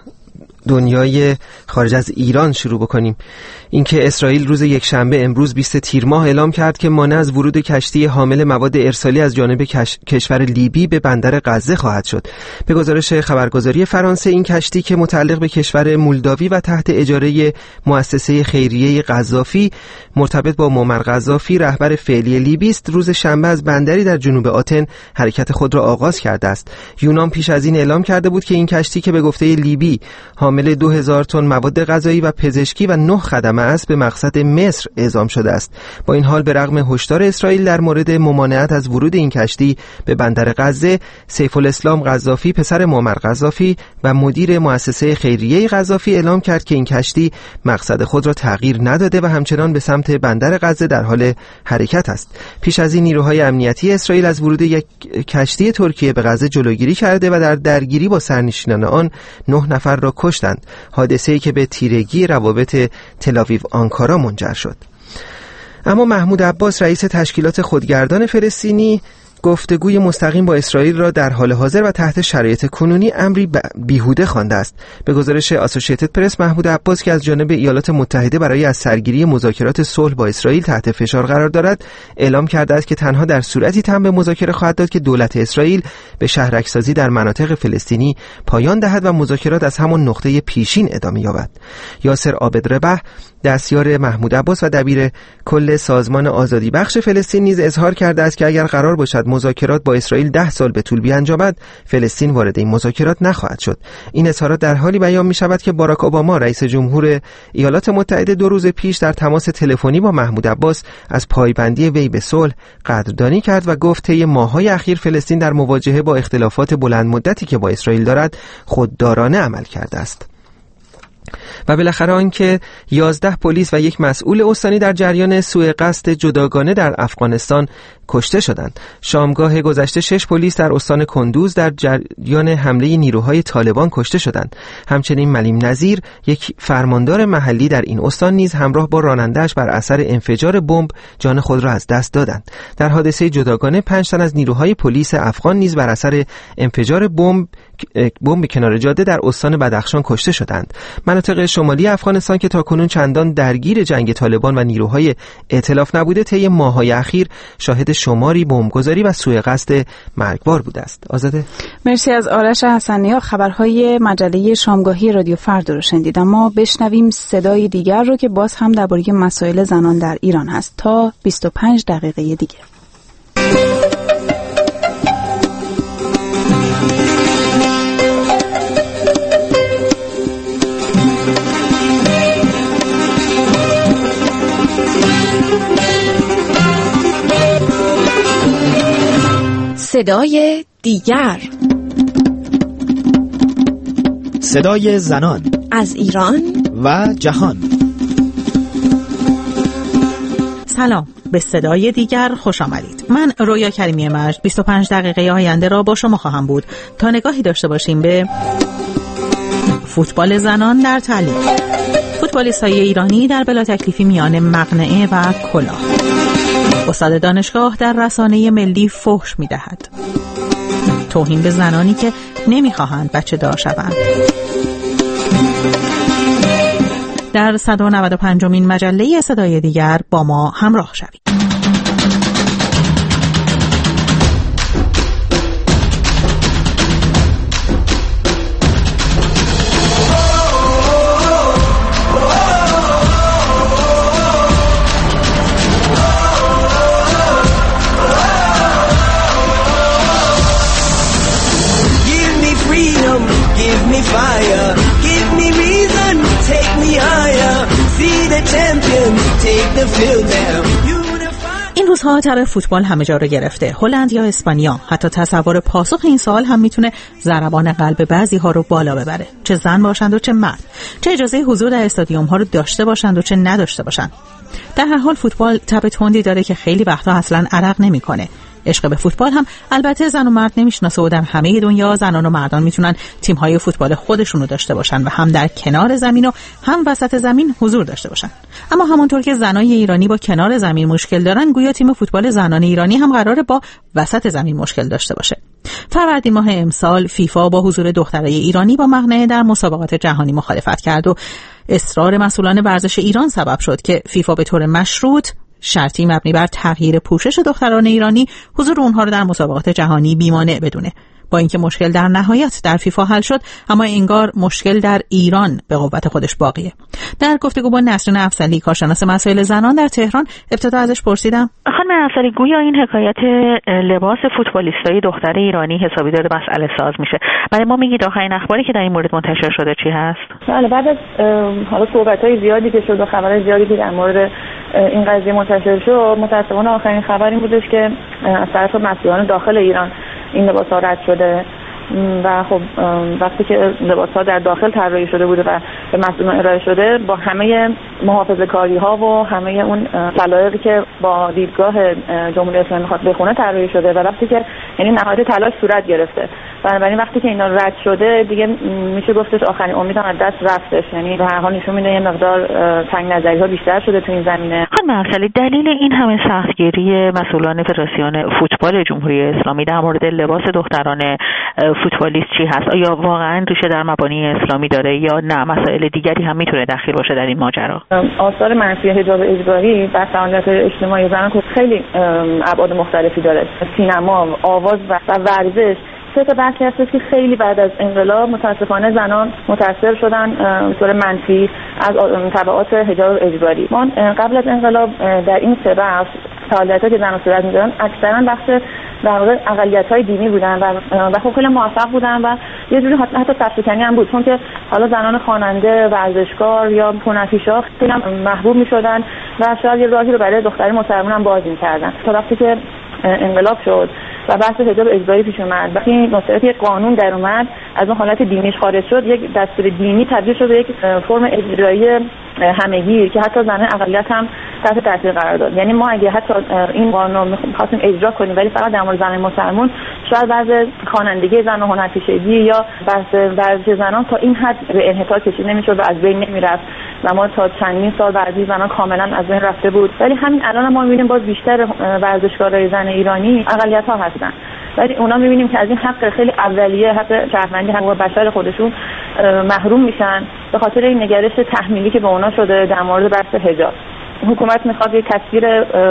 دنیای خارج از ایران شروع بکنیم. اینکه اسرائیل روز یکشنبه امروز 20 تیر ماه اعلام کرد که مانع از ورود کشتی حامل مواد ارسالی از جانب کشور لیبی به بندر غزه خواهد شد. به گزارش خبرگزاری فرانسه این کشتی که متعلق به کشور مولداوی و تحت اجاره مؤسسه خیریه قذافی مرتبط با معمر قذافی رهبر فعلی لیبی است، روز شنبه از بندری در جنوب آتن حرکت خود را آغاز کرده است. یونان پیش از این اعلام کرده بود که این کشتی که به گفته لیبی حامل 2000 تن مواد غذایی و پزشکی و 9 خدمه است به مقصد مصر اعزام شده است. با این حال به رغم هشدار اسرائیل در مورد ممانعت از ورود این کشتی به بندر غزه، سیف الاسلام قذافی پسر معمر قذافی و مدیر مؤسسه خیریه قذافی اعلام کرد که این کشتی مقصد خود را تغییر نداده و همچنان به سمت بندر غزه در حال حرکت است. پیش از این نیروهای امنیتی اسرائیل از ورود یک کشتی ترکیه به غزه جلوگیری کرده و در درگیری با سرنشینان آن 9 نفر را کشتند. حادثه‌ای که به تیرگی روابط تل‌آویو آنکارا منجر شد. اما محمود عباس رئیس تشکیلات خودگردان فلسطینی گفتگوی مستقیم با اسرائیل را در حال حاضر و تحت شرایط کنونی امری بیهوده خوانده است. به گزارش آسوشییتد پرس، محمود عباس که از جانب ایالات متحده برای از سرگیری مذاکرات صلح با اسرائیل تحت فشار قرار دارد، اعلام کرده است که تنها در صورتی تن به مذاکره خواهد داد که دولت اسرائیل به شهرک‌سازی در مناطق فلسطینی پایان دهد و مذاکرات از همان نقطه پیشین ادامه یابد. یاسر عابد ربح، دستیار محمود عباس و دبیر کل سازمان آزادی بخش فلسطین نیز اظهار کرده است که اگر قرار باشد مذاکرات با اسرائیل 10 سال به طول بیانجامد، فلسطین وارد این مذاکرات نخواهد شد. این اظهارات در حالی بیان می شود که باراک اوباما رئیس جمهور ایالات متحده 2 روز پیش در تماس تلفنی با محمود عباس از پایبندی وی به صلح قدردانی کرد و گفت طی ماه‌های اخیر فلسطین در مواجهه با اختلافات بلند مدتی که با اسرائیل دارد خوددارانه عمل کرده است. و بالاخره آنکه 11 پلیس و یک مسئول استانی در جریان سوء قصد جداگانه در افغانستان کشته شدند. شامگاه گذشته 6 پلیس در استان کندوز در جریان حمله نیروهای طالبان کشته شدند. همچنین ملیم نظیر، یک فرماندار محلی در این استان نیز همراه با راننده‌اش بر اثر انفجار بمب جان خود را از دست دادند. در حادثه جداگانه 5 تن از نیروهای پلیس افغان نیز بر اثر انفجار بمب کنار جاده در استان بدخشان کشته شدند. مناطق شمالی افغانستان که تاکنون چندان درگیر جنگ طالبان و نیروهای ائتلاف نبوده، طی ماه‌های اخیر شاهد شماری بمبگذاری و سوء قصد مرگبار بوده است. آزاده، مرسی از آرش حسنی. خبرهای مجله شامگاهی رادیو فردا رو شنیدید. اما بشنویم صدای دیگر رو که باز هم درباره مسائل زنان در ایران هست تا 25 دقیقه دیگه. صدای دیگر، صدای زنان از ایران و جهان. سلام، به صدای دیگر خوش آمدید. من رویا کریمی مجد 25 دقیقه آینده را با شما خواهم بود تا نگاهی داشته باشیم به فوتبال زنان در تعلیم. فوتبالیست‌های ایرانی در بلا تکلیفی میان مقنعه و کلاه. استاد دانشگاه در رسانه ملی فحش می‌دهد. توهین به زنانی که نمی‌خواهند بچه دار شوند. در 195مین مجله صدای دیگر با ما همراه شوید. این روزها تب فوتبال همه جا رو گرفته. هلند یا اسپانیا. حتی تصور پاسخ این سوال هم میتونه ضربان قلب بعضی ها رو بالا ببره، چه زن باشند و چه مرد، چه اجازه حضور در استادیوم ها رو داشته باشند و چه نداشته باشند. در هر حال فوتبال تب تندی داره که خیلی وقتا اصلا عرق نمیکنه. عشق به فوتبال هم البته زن و مرد نمیشناسه و در همه دنیا زنان و مردان میتونن تیم‌های فوتبال خودشونو داشته باشن و هم در کنار زمین و هم وسط زمین حضور داشته باشن. اما همونطور که زنای ایرانی با کنار زمین مشکل دارن، گویا تیم فوتبال زنان ایرانی هم قراره با وسط زمین مشکل داشته باشه. فروردین ماه امسال فیفا با حضور دخترای ایرانی با مقنعه در مسابقات جهانی مخالفت کرد و اصرار مسئولان ورزش ایران سبب شد که فیفا به طور مشروط شرطی مبنی بر تغییر پوشش دختران ایرانی حضور اونها رو در مسابقات جهانی بی‌مانع بدونه. با اینکه مشکل در نهایت در فیفا حل شد، اما انگار مشکل در ایران به قوت خودش باقیه. در گفتگو با نسرین افضلی، کارشناس مسائل زنان در تهران، ابتدا ازش پرسیدم: خانم افضلی، گویا این حکایت لباس فوتبالیستای دختر ایرانی حسابی داره مسئله ساز میشه. برای ما میگید آخرین اخباری که در این مورد منتشر شده چی هست؟ بله، بعد از حالا صحبت‌های زیادی که شد و خبرهای زیادی که در مورد این قضیه منتشر شد، متأسفانه آخرین خبر این بودش که از طرف مسئولان داخل ایران این لباس‌ها رد شده و خب وقتی که لباس‌ها در داخل طراحی شده بوده و به مسئولان ارائه شده، با همه محافظه‌کاری‌ها و همه اون سلایقی که با دیدگاه جمهوری اسلامی می‌خواد بخونه طراحی شده و وقتی که یعنی نهایت تلاش صورت گرفته، بنابراین وقتی که اینا رد شده دیگه میشه گفتش آخرین امیدم از دست رفتش. یعنی به هر حال نشون میده یه مقدار تنگ نظری‌ها بیشتر شده تو این زمینه. خانم افضلی، دلیل این همه سختگیری مسئولان فدراسیون فوتبال جمهوری اسلامی در مورد لباس دختران فوتبالیست چی هست؟ آیا واقعا ریشه در مبانی اسلامی داره یا نه مسائل دیگری هم میتونه دخیل باشه در این ماجرا؟ آثار منفی حجاب اجباری بر فعالیت اجتماعی زنان خیلی ابعاد مختلفی داره. سینما، آواز و ورزش سه تا بحثی هست که خیلی بعد از انقلاب متاسفانه زنان متاثر شدن به طور منفی از تبعات حجاب اجباری. ما قبل از انقلاب در این سه بحث فعالیت‌ها که زنان صورت می‌دادن اکثرا بحث در واقع اقلیت‌های دینی بودن و خب خیلی موفق بودن و یه جوری حتی صف‌شکنی هم بود، چون که حالا زنان خواننده، ورزشکار یا هنرپیشه‌ها خیلی محبوب می‌شدن و شاید یه راهی رو برای دخترای مسلمان هم باز می‌کردن. تا وقتی که انقلاب شد و بحث حجاب اجباری پیش اومد، وقتی نصرت یک قانون در اومد از اون حالت دینیش خارج شد، یک دستور دینی تبدیل شد به یک فرم اجرایی همگیر که حتی زنان اقلیت هم تحت تاثیر قرار داد. یعنی ما اگه حتی این قانون می‌خواستیم اجرا کنیم ولی فقط در مورد زنان مسلمان، شاید بعضی خوانندگی زن و هنرپیشگی یا بحث ورزش زنان تا این حد به انحطاط کشیده نمی‌شد و از بین نمی‌رفت و ما تا چندین سال بعدی زنان کاملا از بین رفته بود. ولی همین الان ما می‌بینیم باز بیشتر ورزشکارای زن ایرانی اقلیت‌ها هستن، ولی اونا می‌بینیم که از این حق خیلی اولیه، حق شهروندی، حقوق بشر خودشون محروم میشن به خاطر این نگرش تحمیلی که به اونا شده در مورد بحث حجاب. حکومت میخواد یک تصویر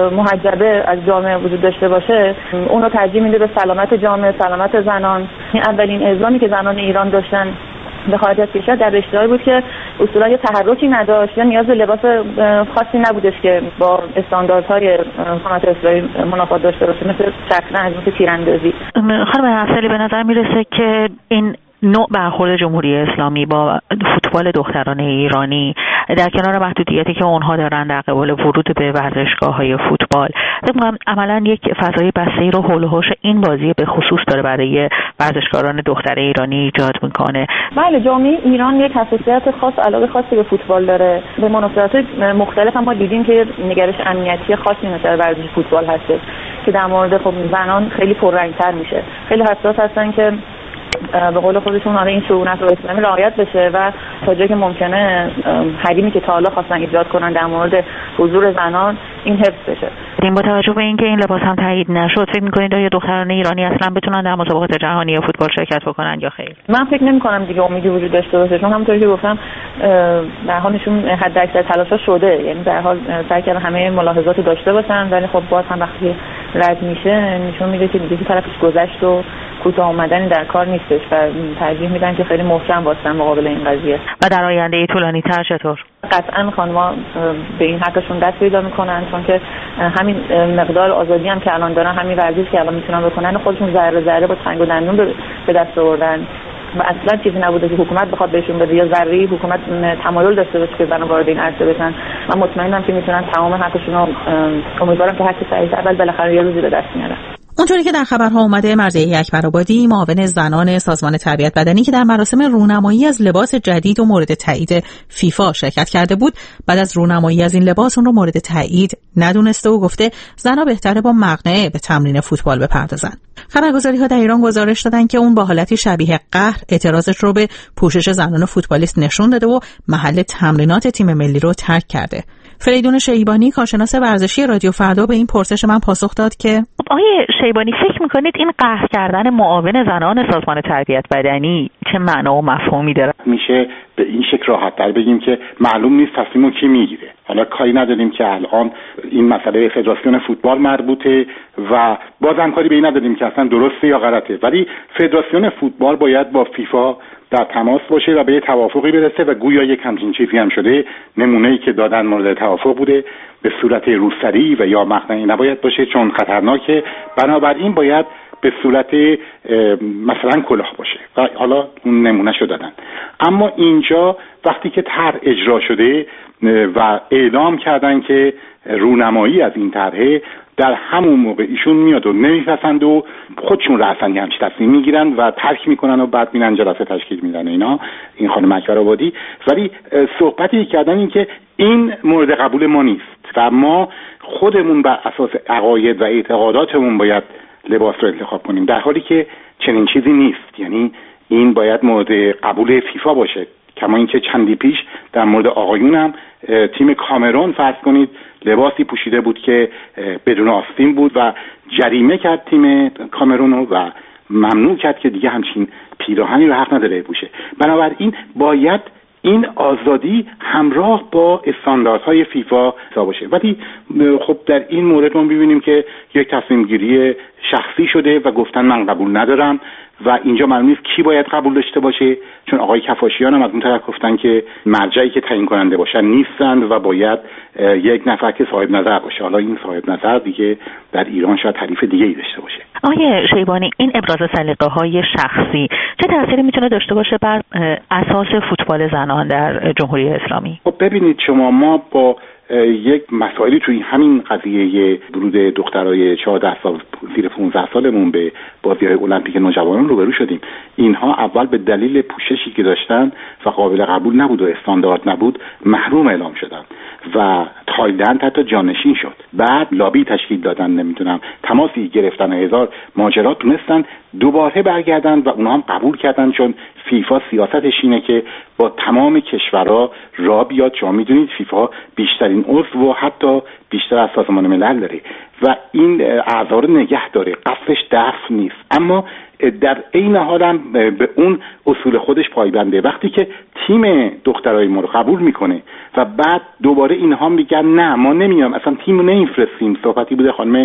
محجبه از جامعه وجود داشته باشه، اون رو ترجیح میده به سلامت جامعه، سلامت زنان. این اولین اعزامی که زنان ایران داشتن به خارج از کشور در رشته‌ای بود که اصولا یه تحرکی نداشت یا نیاز به لباس خاصی نبودش که با استانداردهای حکومت اسرائیل منافات داشته باشه، مثل شطرنج، مثل تیراندازی. خانم افضلی، به نظر میرسه که این نوع برخورد جمهوری اسلامی با فوتبال دختران ایرانی در کنار محدودیتی که اونها دارن در قبال ورود به ورزشگاه‌های فوتبال، عملاً یک فضای بسته‌ای رو حول و حوش این بازی به خصوص داره برای ورزشکاران دختر ایرانی ایجاد میکنه. بله، جامعه ایران یک حساسیت خاص، علاقه خاصی به فوتبال داره. به مناسبات مختلف هم ما دیدیم که نگرش امنیتی خاصی نسبت به ورزش فوتبال هست که در مورد خب زنان خیلی پررنگ‌تر میشه. خیلی حساس هستن که به قول خودشون این شؤونت اسلامی رعایت بشه و تا جایی که ممکنه حریمی که تا حالا خواستن ایجاد کنن در مورد حضور زنان این حفظ بشه. با توجه به اینکه این لباس هم تایید نشد، فکر می‌کنید آیا دختران ایرانی اصلا بتونن در مسابقات جهانی فوتبال شرکت بکنن یا خیر؟ من فکر نمی‌کنم دیگه امیدی وجود داشته باشه، چون همونطوری که گفتم در حال نشون حداکثر تلاشا شده، یعنی در حال سعی کردن همه ملاحظات داشته باشن، ولی خب باز هم وقتی رد میشه نشون میده که دیگه طرفش گذشت و کوتاه اومدنی در کار نیستش و ترجیح میدن که خیلی محکم واسن مقابل این قضیه. و در آینده طولانی تر چطور؟ قطعا خانم‌ها به این حقشون دست پیدا میکنن، چون که همین مقدار آزادی هم که الان دارن، همین ورزشی که الان میتونن بکنن، خودشون ذره ذره با چنگ و دندون به دست آوردن و اصلا چیزی نبوده که حکومت بخواد بهشون بده یا ذره حکومت تمایل داشته باشه که زنان وارد این عرصه بشن. من مطمئنم که میتونن تمام حقشون رو، امیدوارم که حق سعی‌تر اول بالاخره یه روزی به دست میارن. اونطوری که در خبرها اومده، مرضیه اکبرآبادی، معاون زنان سازمان تربیت بدنی که در مراسم رونمایی از لباس جدید و مورد تایید فیفا شرکت کرده بود، بعد از رونمایی از این لباس اون رو مورد تایید ندونسته و گفته زنها بهتره با مقنعه به تمرین فوتبال بپردازن. خبرگزاری‌ها در ایران گزارش دادن که اون با حالتی شبیه قهر اعتراضش رو به پوشش زنان فوتبالیست نشون داده و محل تمرینات تیم ملی رو ترک کرده. فریدون شیبانی، کارشناس ورزشی رادیو فردا، به این پرسش من پاسخ داد که آقای شیبانی، فکر میکنید این قهر کردن معاون زنان سازمان تربیت بدنی چه معنا و مفهومی داره؟ میشه به این شکل راحت‌تر بگیم که معلوم نیست تصمیمو کی میگیره. حالا کاری نداریم که الان این مسئله فدراسیون فوتبال مربوطه و بازم کاری به این نداریم که اصلا درسته یا غلطه، ولی فدراسیون فوتبال باید با فیفا در تماس باشه و به یه توافقی برسه و گویا یک همچین چیزی هم شده. نمونه‌ای که دادن مورد توافق بوده، به صورت روسری و یا مقنعه نباید باشه چون خطرناکه، بنابراین باید به صورت مثلا کلاه باشه و حالا اون نمونهشو دادن. اما اینجا وقتی که طرح اجرا شده و اعلام کردن که رونمایی از این طرحه، در همون موقع ایشون میاد و نمیپسند و خودشون رأسن یه همچین تصمیم میگیرن و ترک میکنن و بعد میرن جلسه تشکیل میدن اینا، این خانم اکبرآبادی. ولی صحبتی کردن این که این مورد قبول ما نیست و ما خودمون بر اساس عقاید و اعتقاداتمون باید لباس رو انتخاب کنیم، در حالی که چنین چیزی نیست. یعنی این باید مورد قبول فیفا باشه. کما اینکه چندی پیش در مورد آقایون هم تیم کامرون فرض کنید لباسی پوشیده بود که بدون آستین بود و جریمه کرد تیم کامرون و ممنوع کرد که دیگه همچین پیراهنی رو حق نداره بپوشه. بنابراین باید این آزادی همراه با استانداردهای فیفا باشه. ولی خب در این مورد ما ببینیم که یک تصمیم گیری شخصی شده و گفتن من قبول ندارم و اینجا معلوم نیست کی باید قبول داشته باشه، چون آقای کفاشیان هم از اون طرف گفتن که مرجعی که تعیین کننده باشن نیستند و باید یک نفر که صاحب نظر باشه. حالا این صاحب نظر دیگه در ایران شاید تعریف دیگه ای داشته باشه. آقای شیبانی، این ابراز سلیقه‌های شخصی چه تأثیری میتونه داشته باشه بر اساس فوتبال زنان در جمهوری اسلامی؟ خب ببینید شما، ما با یک مسائلی توی همین قضیه ورود دخترای 14 سال زیر 15 سالمون به بازی‌های المپیک نوجوانان روبرو شدیم. اینها اول به دلیل پوششی که داشتن و قابل قبول نبود و استاندارد نبود محروم اعلام شدن و تایلند حتی جانشین شد. بعد لابی تشکیل دادن، نمیدونم تماسی گرفتن، هزار ماجرا، تونستن دوباره برگردن و اونها هم قبول کردن، چون فیفا سیاستش اینه که با تمام کشورها را بیاد. شما میدونید فیفا بیشترین عضو و حتی بیشتر از سازمان ملل داره و این اعضا رو نگه داره، قصدش دفع نیست، اما در عین حال هم به اون اصول خودش پایبنده. وقتی که تیم دخترای ما رو قبول میکنه و بعد دوباره اینها میگن نه ما نمیام، اصلا تیم رو نمیفرستیم، صحبتی بوده خانم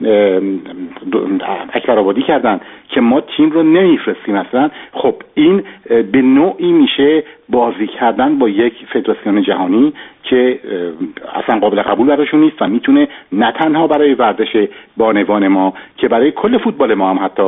اکبرآبادی کردن که ما تیم رو نمیفرستیم اصلا، خب این به نوعی میشه بازی کردن با یک فدراسیون جهانی که اصلا قابل قبول براشون نیست و میتونه نه تنها برای ورزش بانوان ما که برای کل فوتبال ما هم حتی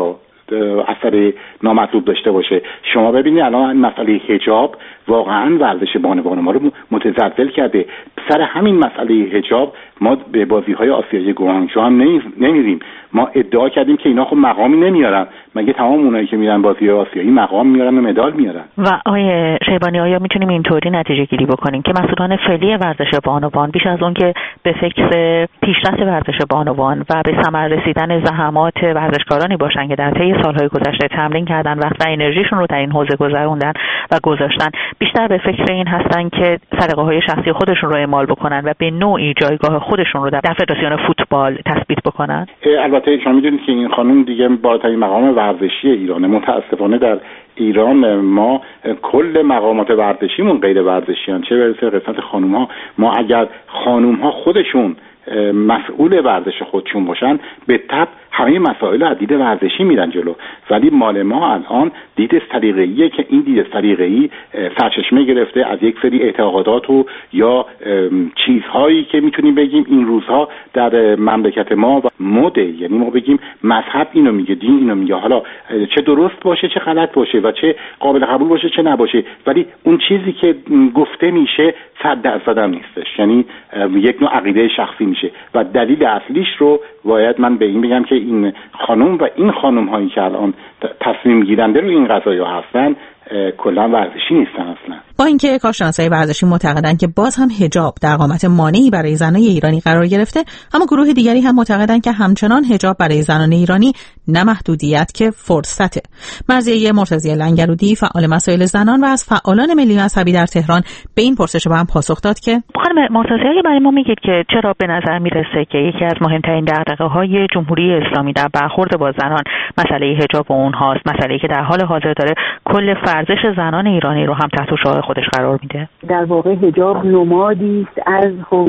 اثر نامطلوب داشته باشه. شما ببینید الان مسئله حجاب واقعا ورزش بانوان ما رو متزلزل کرده. سر همین مسئله حجاب ما به بازی‌های آسیایی گوانگژو هم نمیریم. ما ادعا کردیم که اینا خب مقامی نمیارن. مگه تمام اونایی که میرن بازی‌های آسیایی مقام میارن و مدال میارن؟ و آقای شیبانی آیا میتونیم اینطوری نتیجه گیری بکنیم که مسئولان فعلی ورزش بانوان بیش از اون که به فکر پیشرفت ورزش بانوان و به ثمر رسیدن زحمات ورزشکارانی باشن که در طی سالهای گذشته تمرین کردن و انرژیشون رو در این حوزه گذروندن و گذاشتن، بیشتر به فکر این هستن که سلیقه‌های شخصی خودشون رو اعمال بکنن و به نوعی جایگاه خودشون رو در فدراسیون فوتبال تثبیت بکنن؟ البته شما میدونید که این خانم دیگه بالاترین مقام ورزشی ایرانه. متاسفانه در ایران ما کل مقامات ورزشیمون غیر ورزشیان، چه برسه قسمت خانوم‌ها. ما اگر خانوم‌ها خودشون مسئول ورزش خودشون باشن به تبع همه مسائل از دید ورزشی میرن جلو، ولی مال ما الان دید سلیقه‌ایه که این دید سلیقه‌ای سرچشمه گرفته از یک سری اعتقادات و یا چیزهایی که میتونیم بگیم این روزها در مملکت ما مده. یعنی ما بگیم مذهب اینو میگه، دین اینو میگه، حالا چه درست باشه چه غلط باشه و چه قابل قبول باشه چه نباشه، ولی اون چیزی که گفته میشه 100% هم نیستش. یعنی یک نوع عقیده شخصی میشه و دلیل اصلیش رو باید من به این بگم که این خانم و این خانم هایی که الان تصمیم گیرنده رو این قضایا هستن کلا ورزشی نیستن اصلا. با اینکه کارشناسای ورزشی معتقدند که باز هم حجاب در قامت مانعی برای زنان ایرانی قرار گرفته، اما گروه دیگری هم معتقدند که همچنان حجاب برای زنان ایرانی نه محدودیت که فرصته. مرضیه مرتضی لنگرودی فعال مسائل زنان و از فعالان ملی مذهبی در تهران به این پرسش با هم پاسخ داد که خانم مرتضی برای ما میگید که چرا به نظر میرسه که یکی از مهمترین دغدغه‌های جمهوری اسلامی در برخورد با زنان مسئله حجاب اونهاست، مسئله‌ای که در حال حاضر داره کل ورزش زنان ایرانی رو هم تحت شعار خودش قرار میده. در واقع حجاب نمادی است از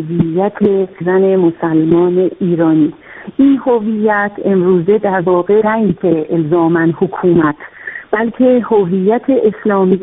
هویت زن مسلمان ایرانی. این هویت امروزه در واقع نه اینکه الزاماً حکومت، بلکه هویت اسلامی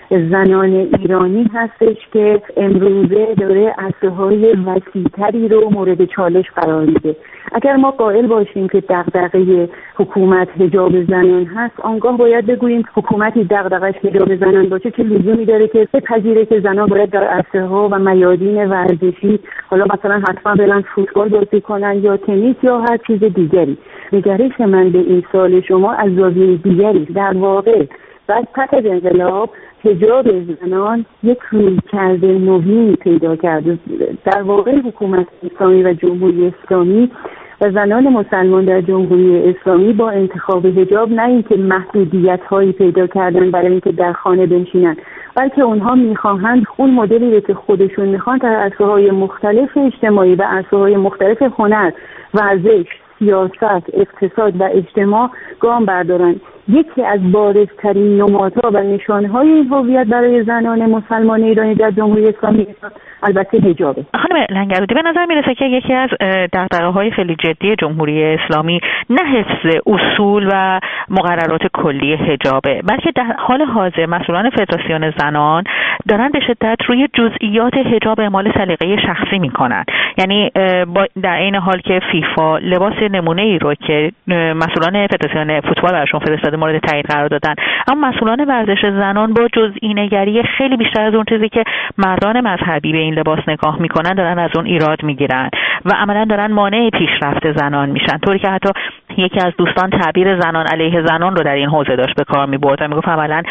زنان ایرانی هستش که امروزه داره عرصه‌های وسیع‌تری رو مورد چالش قرار میده. اگر ما قائل باشیم که دغدغه حکومت حجاب زنان هست، آنگاه باید بگوییم حکومتی دغدغه‌اش حجاب زنان باشه چه لزومی داره که بپذیره که زنان باید در عرصه‌ها و میادین ورزشی، حالا مثلا حتما برن فوتبال بازی کنن یا تنیس یا هر چیز دیگری. نگرش من به این سوال شما از زاویه دیگری، در واقع پس از انقلاب حجاب زنان یک رویکرد نوین پیدا کرده. در واقع حکومت اسلامی و جمهوری اسلامی و زنان مسلمان در جمهوری اسلامی با انتخاب حجاب نه اینکه محدودیت هایی پیدا کردن برای اینکه در خانه بنشینن، بلکه اونها میخواهند اون مدلی رو که خودشون میخوان در عرصه‌های مختلف اجتماعی و عرصه‌های مختلف هنر، ورزش، سیاست، اقتصاد و اجتماع گام بردارن. یکی از بارزترین نمادها و نشانهای این هویت برای زنان مسلمان ایرانی در جمهوری اسلامی البته حجابه. خانم لنگرودی، به نظر میرسه که یکی از دغدغه‌های خیلی جدی جمهوری اسلامی نه حفظ اصول و مقررات کلی حجابه، بلکه در حال حاضر مسئولان فدراسیون زنان دارن به شدت روی جزئیات حجاب اعمال سلیقه شخصی میکنن. یعنی در این حال که فیفا لباس نمونه‌ای رو که مسئولان فدراسیون فوتبال براشون فرستاده مورد تایید قرار دادن، اما مسئولان ورزش زنان با جزئی نگری خیلی بیشتر از اون چیزی که مردان مذهبی به این لباس نگاه میکنن دارن از اون ایراد میگیرن و عملا دارن مانع پیشرفت زنان میشن، طوری که حتی یکی از دوستان تعبیر زنان علیه زنان رو در این حوزه داشت به کار میبرد و میگفت عملا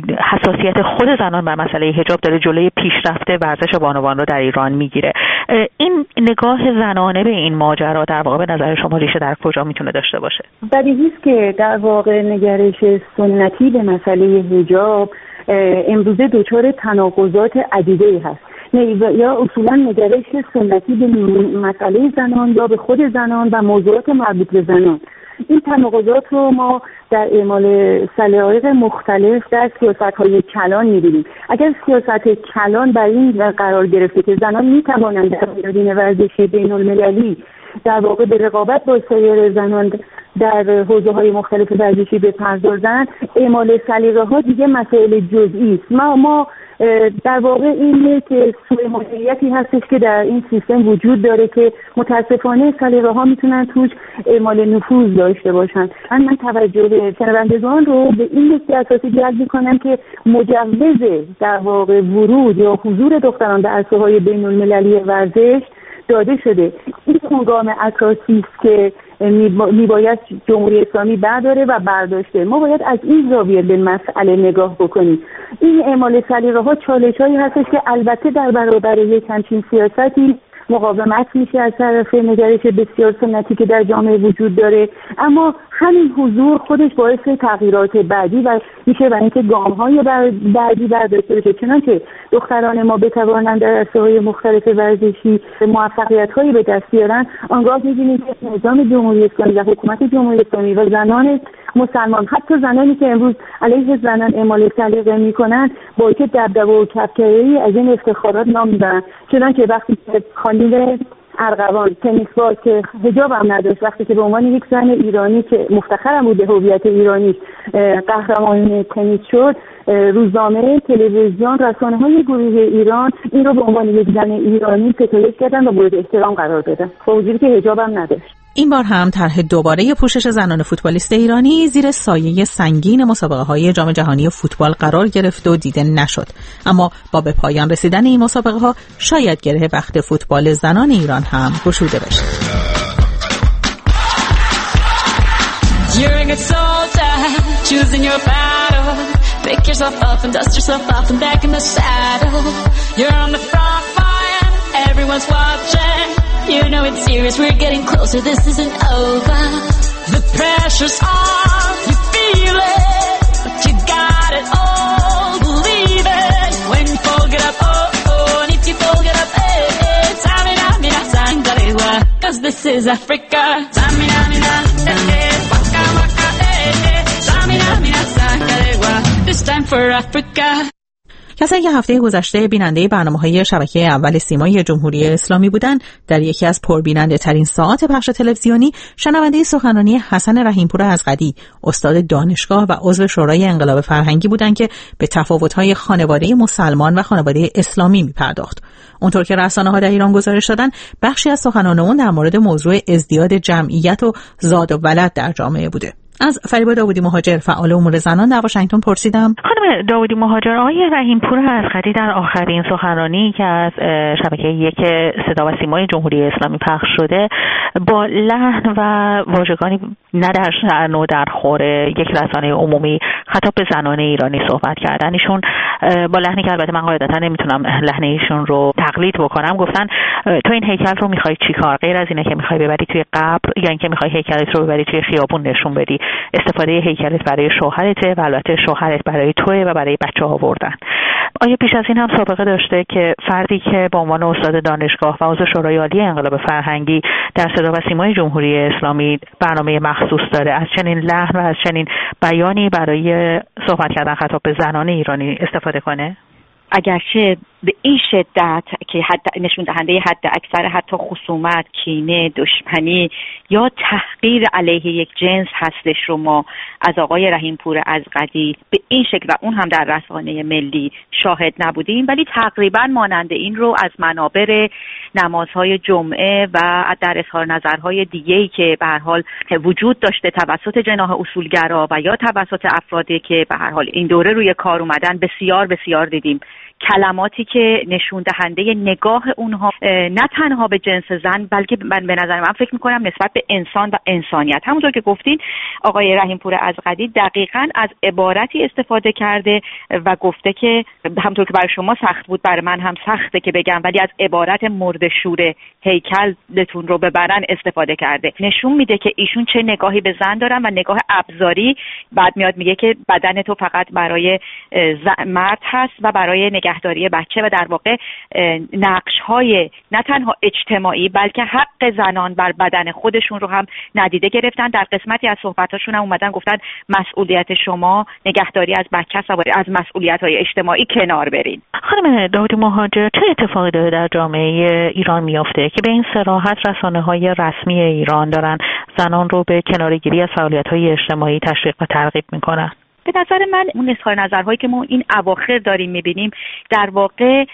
حساسیت خود زنان بر مسئله حجاب داره جلوی پیشرفت ورزش بانوان رو در ایران میگیره. این نگاه زنانه به این ماجرا در واقع به نظر شما ریشه در کجا میتونه داشته باشه؟ بدیهی است که در واقع نگرش سنتی به مسئله حجاب امروزه دچار تناقضات عدیده‌ای هست. یا اصولا نگرش سنتی به مسئله زنان یا به خود زنان و موضوعات مربوط به زنان. این تناقضات رو ما در اعمال سلیقه مختلف در سیاست‌های کلان می‌بینیم. اگر سیاست کلان بر این قرار گرفته که زنان می‌توانند در میادین ورزشی بین‌المللی در واقع به رقابت با سایر زنان در حوزه‌های مختلف ورزشی بپردازن، اعمال سلیقه‌ها دیگه مسائل جزئی است. ما در واقع اینه که سوء مدیریتی هستش که در این سیستم وجود داره که متاسفانه سلیقه‌ها میتونن توش اعمال نفوذ داشته باشن. من توجه شنوندگان رو به این نکته اساسی جلب می‌کنم که مجوز در واقع ورود یا حضور دختران در عرصه‌های بین‌المللی ورزش داده شده. این گام اساسی است که میباید جمهوری اسلامی برداره و برداشته. ما باید از این زاویه به مسئله نگاه بکنیم. این اعمال سلیقه‌ها چالش‌هایی هستش که البته در برابر یک همچین سیاستی مقاومت میشه از طرف نگرش بسیار سنتی که در جامعه وجود داره، اما همین حضور خودش باعث تغییرات بعدی و میشه برای اینکه گام‌های بعدی برداشته بشه. چنانچه دختران ما بتوانند در عرصه‌های مختلف ورزشی موفقیت‌هایی به دست بیارن، آنگاه می‌بینیم که نظام جمهوری اسلامی و حکومت جمهوری اسلامی و زنان مسلمان، حتی زنانی که امروز علیه زنان اعمال سلیقه میکنن، با که دبدبه و کفکری از این افتخارات نام میبرن. چنانچه وقتی که خانم ارغوان تنیس باز که حجاب هم نداشت، وقتی که به عنوان یک زن ایرانی که مفتخرم بود به هویت ایرانی قهرمان تنیس شد، روزنامه، تلویزیون، رسانه‌های گروهی ایران این رو به عنوان یک زن ایرانی ستایش کردن و مورد احترام قرار دادن، با وجودی که حجاب هم نداشت. این بار هم طرح دوباره پوشش زنان فوتبالیست ایرانی زیر سایه سنگین مسابقه‌های جام جهانی فوتبال قرار گرفت و دیده نشد. اما با به پایان رسیدن این مسابقه‌ها شاید گره وقت فوتبال زنان ایران هم گشوده بشه. You know it's serious, we're getting closer, this isn't over. The pressure's on, you feel it, but you got it all, believe it. When you fall, get up, oh, oh, and if you fall, get up, eh, eh. Samina, mina, sangalewa, 'cause this is Africa. Samina, mina, eh, eh, waka, waka, eh, eh. Samina, mina, sangalewa, this time for Africa. کسایی که هفته گذشته بیننده برنامه‌های شبکه اول سیمای جمهوری اسلامی بودند، در یکی از پربیننده ترین ساعات پخش تلویزیونی شنونده سخنرانی حسن رحیمپور ازغدی، استاد دانشگاه و عضو شورای انقلاب فرهنگی بودند که به تفاوت‌های خانواده مسلمان و خانواده اسلامی می‌پرداخت. اونطور که رسانه‌ها در ایران گزارش دادن، بخشی از سخنان اون در مورد موضوع ازدیاد جمعیت و زاد و ولد در جامعه بوده. از فریبا داوودی مهاجر فعال امور زنان در واشنگتن پرسیدم. خانم داوودی مهاجر، آقای رحیمپور ازغدی در آخرین سخنرانی که از شبکه یک صدا و سیمای جمهوری اسلامی پخش شده با لحن و واژگانی نه در شأن و در خور یک رسانه عمومی خطاب به زنان ایرانی صحبت کردن. ایشون با لحنی که البته من قاعدتا نمیتونم لحن ایشون رو تقلید بکنم گفتن تو این هیکل رو میخوای چیکار؟ غیر از اینه که میخوای ببری توی قبر یا اینکه میخوای هیکلت رو ببری توی خیابون نشون بدی؟ استفاده هیکلت برای شوهرته و البته شوهرت برای توئه و برای بچه‌ها آوردن. آیا پیش از این هم سابقه داشته که فردی که به عنوان استاد دانشگاه و عضو شورای عالی انقلاب فرهنگی در صدا و سیمای جمهوری اسلامی برنامه مخصوص داره از چنین لحن و از چنین بیانی برای صحبت کردن خطاب به زنان ایرانی استفاده کنه؟ اگرچه به این شدت که نشون دهنده حد اکثر حتی خصومت، کینه، دشمنی یا تحقیر علیه یک جنس هستش رو ما از آقای رحیمپور ازغدی به این شکل و اون هم در رسانه ملی شاهد نبودیم، ولی تقریبا مانند این رو از منابر نمازهای جمعه و در اظهار نظرهای دیگه‌ای که به هر حال وجود داشته توسط جناح اصولگرا و یا توسط افرادی که به هر حال این دوره روی کار اومدن بسیار بسیار دیدیم. کلماتی که نشون دهنده نگاه اونها نه تنها به جنس زن بلکه به نظر من فکر میکنم نسبت به انسان و انسانیت. همونطور که گفتین آقای رحیمپور ازغدی دقیقاً از عبارتی استفاده کرده و گفته که همونطور که برای شما سخت بود برای من هم سخته که بگم، ولی از عبارت مرد شور هیکلتون رو ببرن استفاده کرده. نشون میده که ایشون چه نگاهی به زن دارن و نگاه ابزاری. بعد میاد میگه که بدن تو فقط برای مرد هست و برای نگه نگهداری بچه و در واقع نقش‌های نه تنها اجتماعی بلکه حق زنان بر بدن خودشون رو هم ندیده گرفتن. در قسمتی از صحبتاشون هم اومدن گفتن مسئولیت شما نگهداری از بچه است و از مسئولیت‌های اجتماعی کنار برین. خانم داوودی مهاجر، چه اتفاقی داره در جامعه ایران میفته که به این صراحت رسانه‌های رسمی ایران دارن زنان رو به کناره‌گیری از فعالیت‌های اجتماعی تشویق و ترغیب میکنن؟ به نظر من اون اظهار نظرهایی که ما این اواخر داریم میبینیم در واقع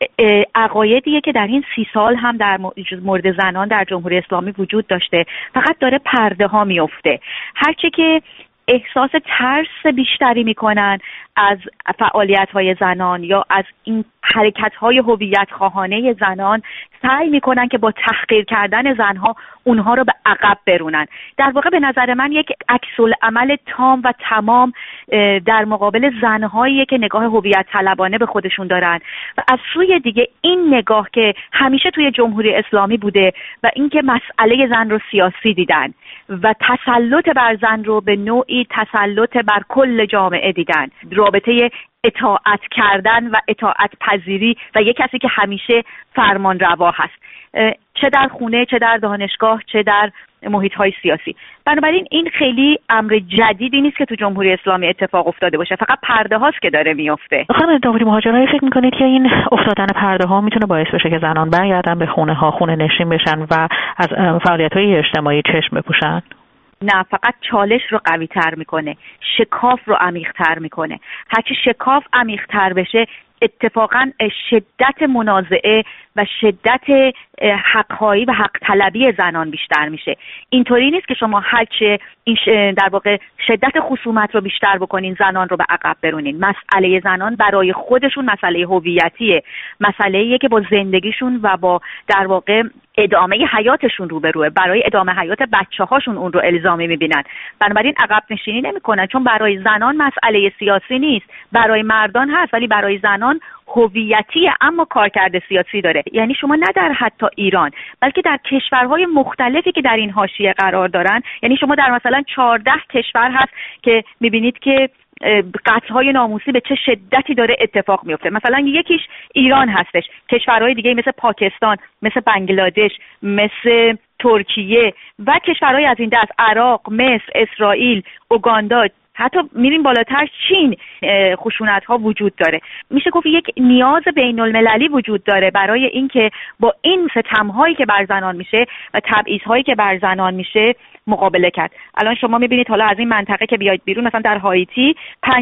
عقایدیه که در این 30 سال هم در مورد زنان در جمهوری اسلامی وجود داشته، فقط داره پرده ها میفته. هرچه که احساس ترس بیشتری میکنن از فعالیت‌های زنان یا از این حرکت‌های هویت خواهانه زنان، سعی میکنن که با تحقیر کردن زنها اونها رو به عقب برونن. در واقع به نظر من یک عکس‌العمل تام و تمام در مقابل زنهایی که نگاه هویت طلبانه به خودشون دارن و از سوی دیگه این نگاه که همیشه توی جمهوری اسلامی بوده و اینکه مسئله زن رو سیاسی دیدن و تسلط بر زن رو به نوعی تسلط بر کل جامعه دیدن، رابطه اطاعت کردن و اطاعت پذیری و یک کسی که همیشه فرمان روا هست، چه در خونه، چه در دانشگاه، چه در محیط‌های سیاسی. بنابراین این خیلی امر جدیدی نیست که تو جمهوری اسلامی اتفاق افتاده باشه، فقط پرده هاست که داره میفته. خانم داوودی مهاجر، فکر میکنید که این افتادن پرده ها میتونه باعث بشه که زنان برگردن به خونه ها، خونه نشین بشن و از فعالیت‌های اجتماعی چشم بپوشن؟ نه، فقط چالش رو قوی تر میکنه، شکاف رو عمیق تر میکنه. هرچی شکاف عمیق تر بشه اتفاقا شدت منازعه و شدت حق‌خواهی و حق طلبی زنان بیشتر میشه. اینطوری نیست که شما هرچه در واقع شدت خصومت رو بیشتر بکنین زنان رو به عقب برونین. مسئله زنان برای خودشون مسئله هویتیه، مسئله‌ایه که با زندگیشون و با در واقع ادامه حیاتشون روبروه، برای ادامه حیات بچه‌هاشون اون رو الزامی میبینن. بنابراین عقب نشینی نمی‌کنن، چون برای زنان مسئله سیاسی نیست، برای مردان هست ولی برای زنان هویتیه اما کارکرد سیاسی داره. یعنی شما نه در حتی ایران بلکه در کشورهای مختلفی که در این حاشیه قرار دارن، یعنی شما در مثلا 14 کشور هست که میبینید که قتل‌های ناموسی به چه شدتی داره اتفاق میفته. مثلا یکیش ایران هستش، کشورهای دیگه مثل پاکستان، مثل بنگلادش، مثل ترکیه و کشورهای از این دست، عراق، مصر، اسرائیل، اوگاندا، حتی میریم بالاتر چین، خشونت ها وجود داره. میشه گفت یک نیاز بین المللی وجود داره برای اینکه با این ستم هایی که بر زنان میشه و تبعیض هایی که بر زنان میشه مقابله کرد. الان شما میبینید حالا از این منطقه که بیاید بیرون، مثلا در هایتی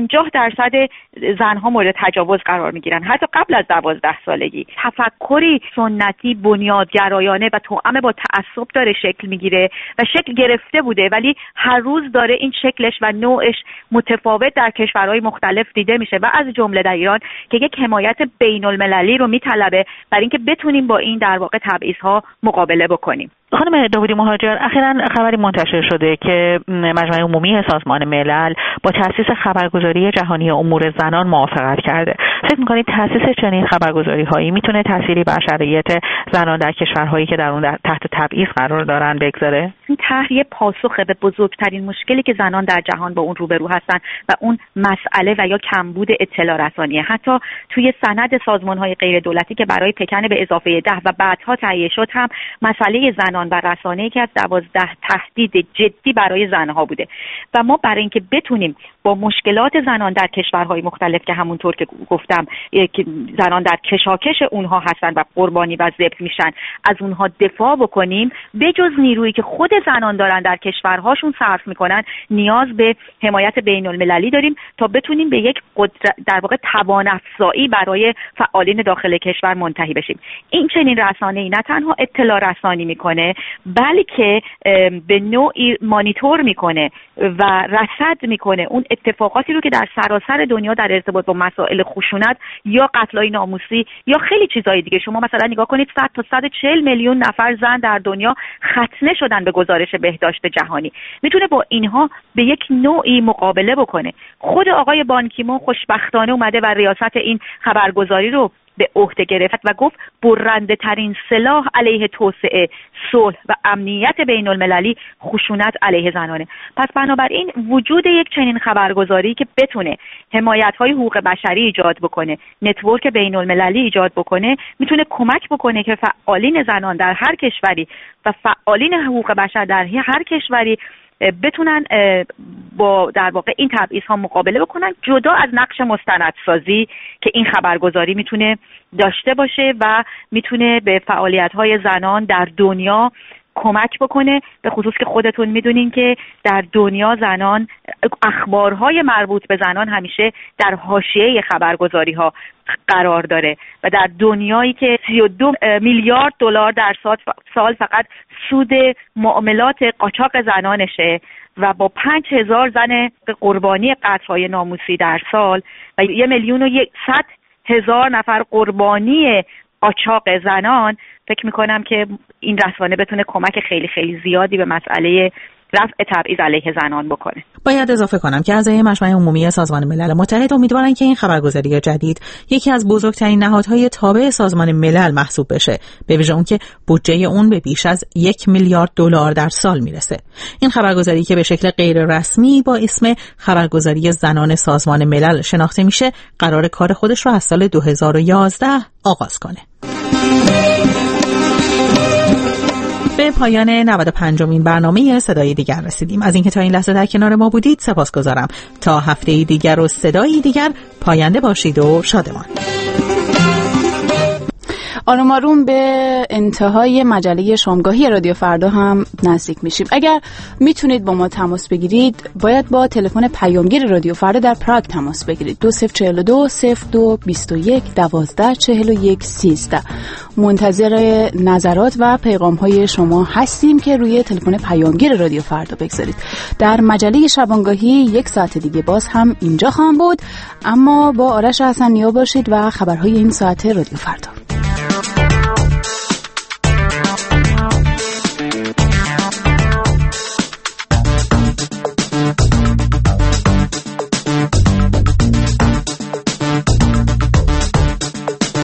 50% زنها مورد تجاوز قرار میگیرن، حتی قبل از 12 سالگی. تفکری سنتی بنیادگرایانه و توأم با تعصب داره شکل میگیره و شکل گرفته بوده، ولی هر روز داره این شکلش و نوعش متفاوت در کشورهای مختلف دیده میشه و از جمله در ایران که یک حمایت بین المللی رو میطلبه برای اینکه بتونیم با این در واقع تبعیض‌ها مقابله بکنیم. خانم داوودی مهاجر، اخیراً خبری منتشر شده که مجمع عمومی سازمان ملل با تأسیس خبرگزاری جهانی امور زنان موافقت کرده. فکر می‌کنید تأسیس چنین خبرگزاری‌هایی میتونه تأثیری بر شرایط زنان در کشورهایی که در اون تحت تبعیض قرار دارن بگذاره؟ این طرح پاسخ به بزرگترین مشکلی که زنان در جهان با اون روبرو هستن و اون مسئله و یا کمبود اطلاع رسانیه. حتی توی سند سازمان‌های غیر دولتی که برای پکن به اضافه 10 و بعدها تهیه شد هم مسئله زنان و رسانه یکی از 12 تهدید جدی برای زنها بوده و ما برای اینکه بتونیم با مشکلات زنان در کشورهای مختلف که همونطور که گفتم که زنان در کشاکش اونها هستن و قربانی و ذبح میشن از اونها دفاع بکنیم، بجز نیرویی که خود زنان دارن در کشورهاشون صرف میکنن، نیاز به حمایت بین المللی داریم تا بتونیم به یک در واقع توان افزایی برای فعالین داخل کشور منتهی بشیم. این چنین رسانه‌ای نه تنها اطلاع رسانی میکنه بلکه به نوعی مانیتور میکنه و رصد میکنه اون اتفاقاتی رو که در سراسر دنیا در ارتباط با مسائل خشونت یا قتل‌های ناموسی یا خیلی چیزهای دیگه. شما مثلا نگاه کنید 100 تا 140 میلیون نفر زن در دنیا ختنه شدن به گزارش بهداشت جهانی. میتونه با اینها به یک نوعی مقابله بکنه. خود آقای بان کی مون خوشبختانه اومده و ریاست این خبرگزاری رو به عهده گرفت و گفت برنده ترین سلاح علیه توسعه، صلح و امنیت بین المللی خشونت علیه زنانه. پس بنابراین وجود یک چنین خبرگزاری که بتونه حمایت‌های حقوق بشری ایجاد بکنه، نتورک بین المللی ایجاد بکنه، میتونه کمک بکنه که فعالین زنان در هر کشوری و فعالین حقوق بشر در هر کشوری بتونن با در واقع این تبعیض‌ها مقابله بکنن، جدا از نقش مستندسازی که این خبرگزاری میتونه داشته باشه و میتونه به فعالیت‌های زنان در دنیا کمک بکنه. به خصوص که خودتون میدونین که در دنیا زنان، اخبارهای مربوط به زنان همیشه در حاشیه خبرگزاری‌ها قرار داره و در دنیایی که 32 میلیارد دلار در سال فقط سود معاملات قاچاق زنانشه و با 5000 زن قربانی قتل‌های ناموسی در سال و 1,100,000 نفر قربانی قاچاق زنان، فکر میکنم که این رسانه بتونه کمک خیلی خیلی زیادی به مسئله رفع تبعیض علیه زنان بکنه. باید اضافه کنم که اعضای مجمع عمومی سازمان ملل متحد امیدوارن که این خبرگزاری جدید یکی از بزرگترین نهادهای تابع سازمان ملل محسوب بشه، به ویژه اون که بودجه اون به بیش از 1 میلیارد دلار در سال میرسه. این خبرگزاری که به شکل غیر رسمی با اسم خبرگزاری زنان سازمان ملل شناخته میشه، قرار کار خودش رو از سال 2011 آغاز کنه. به پایان 95مین برنامه صدای دیگر رسیدیم. از اینکه تا این لحظه در کنار ما بودید سپاسگزارم. تا هفته دیگر و صدایی دیگر پاینده باشید و شادمان. آروم آروم به انتهای مجله شامگاهی رادیو فردا هم نزدیک میشیم. اگر میتونید با ما تماس بگیرید، باید با تلفن پیامگیر رادیو فردا در پراگ تماس بگیرید. 2042 0221 1241 13. منتظر نظرات و پیغام های شما هستیم که روی تلفن پیامگیر رادیو فردا بگذارید. در مجله شبانگاهی 1 ساعت دیگه باز هم اینجا خواهم بود، اما با آرش حسن‌نیا باشید و خبرهای این ساعت رادیو فردا.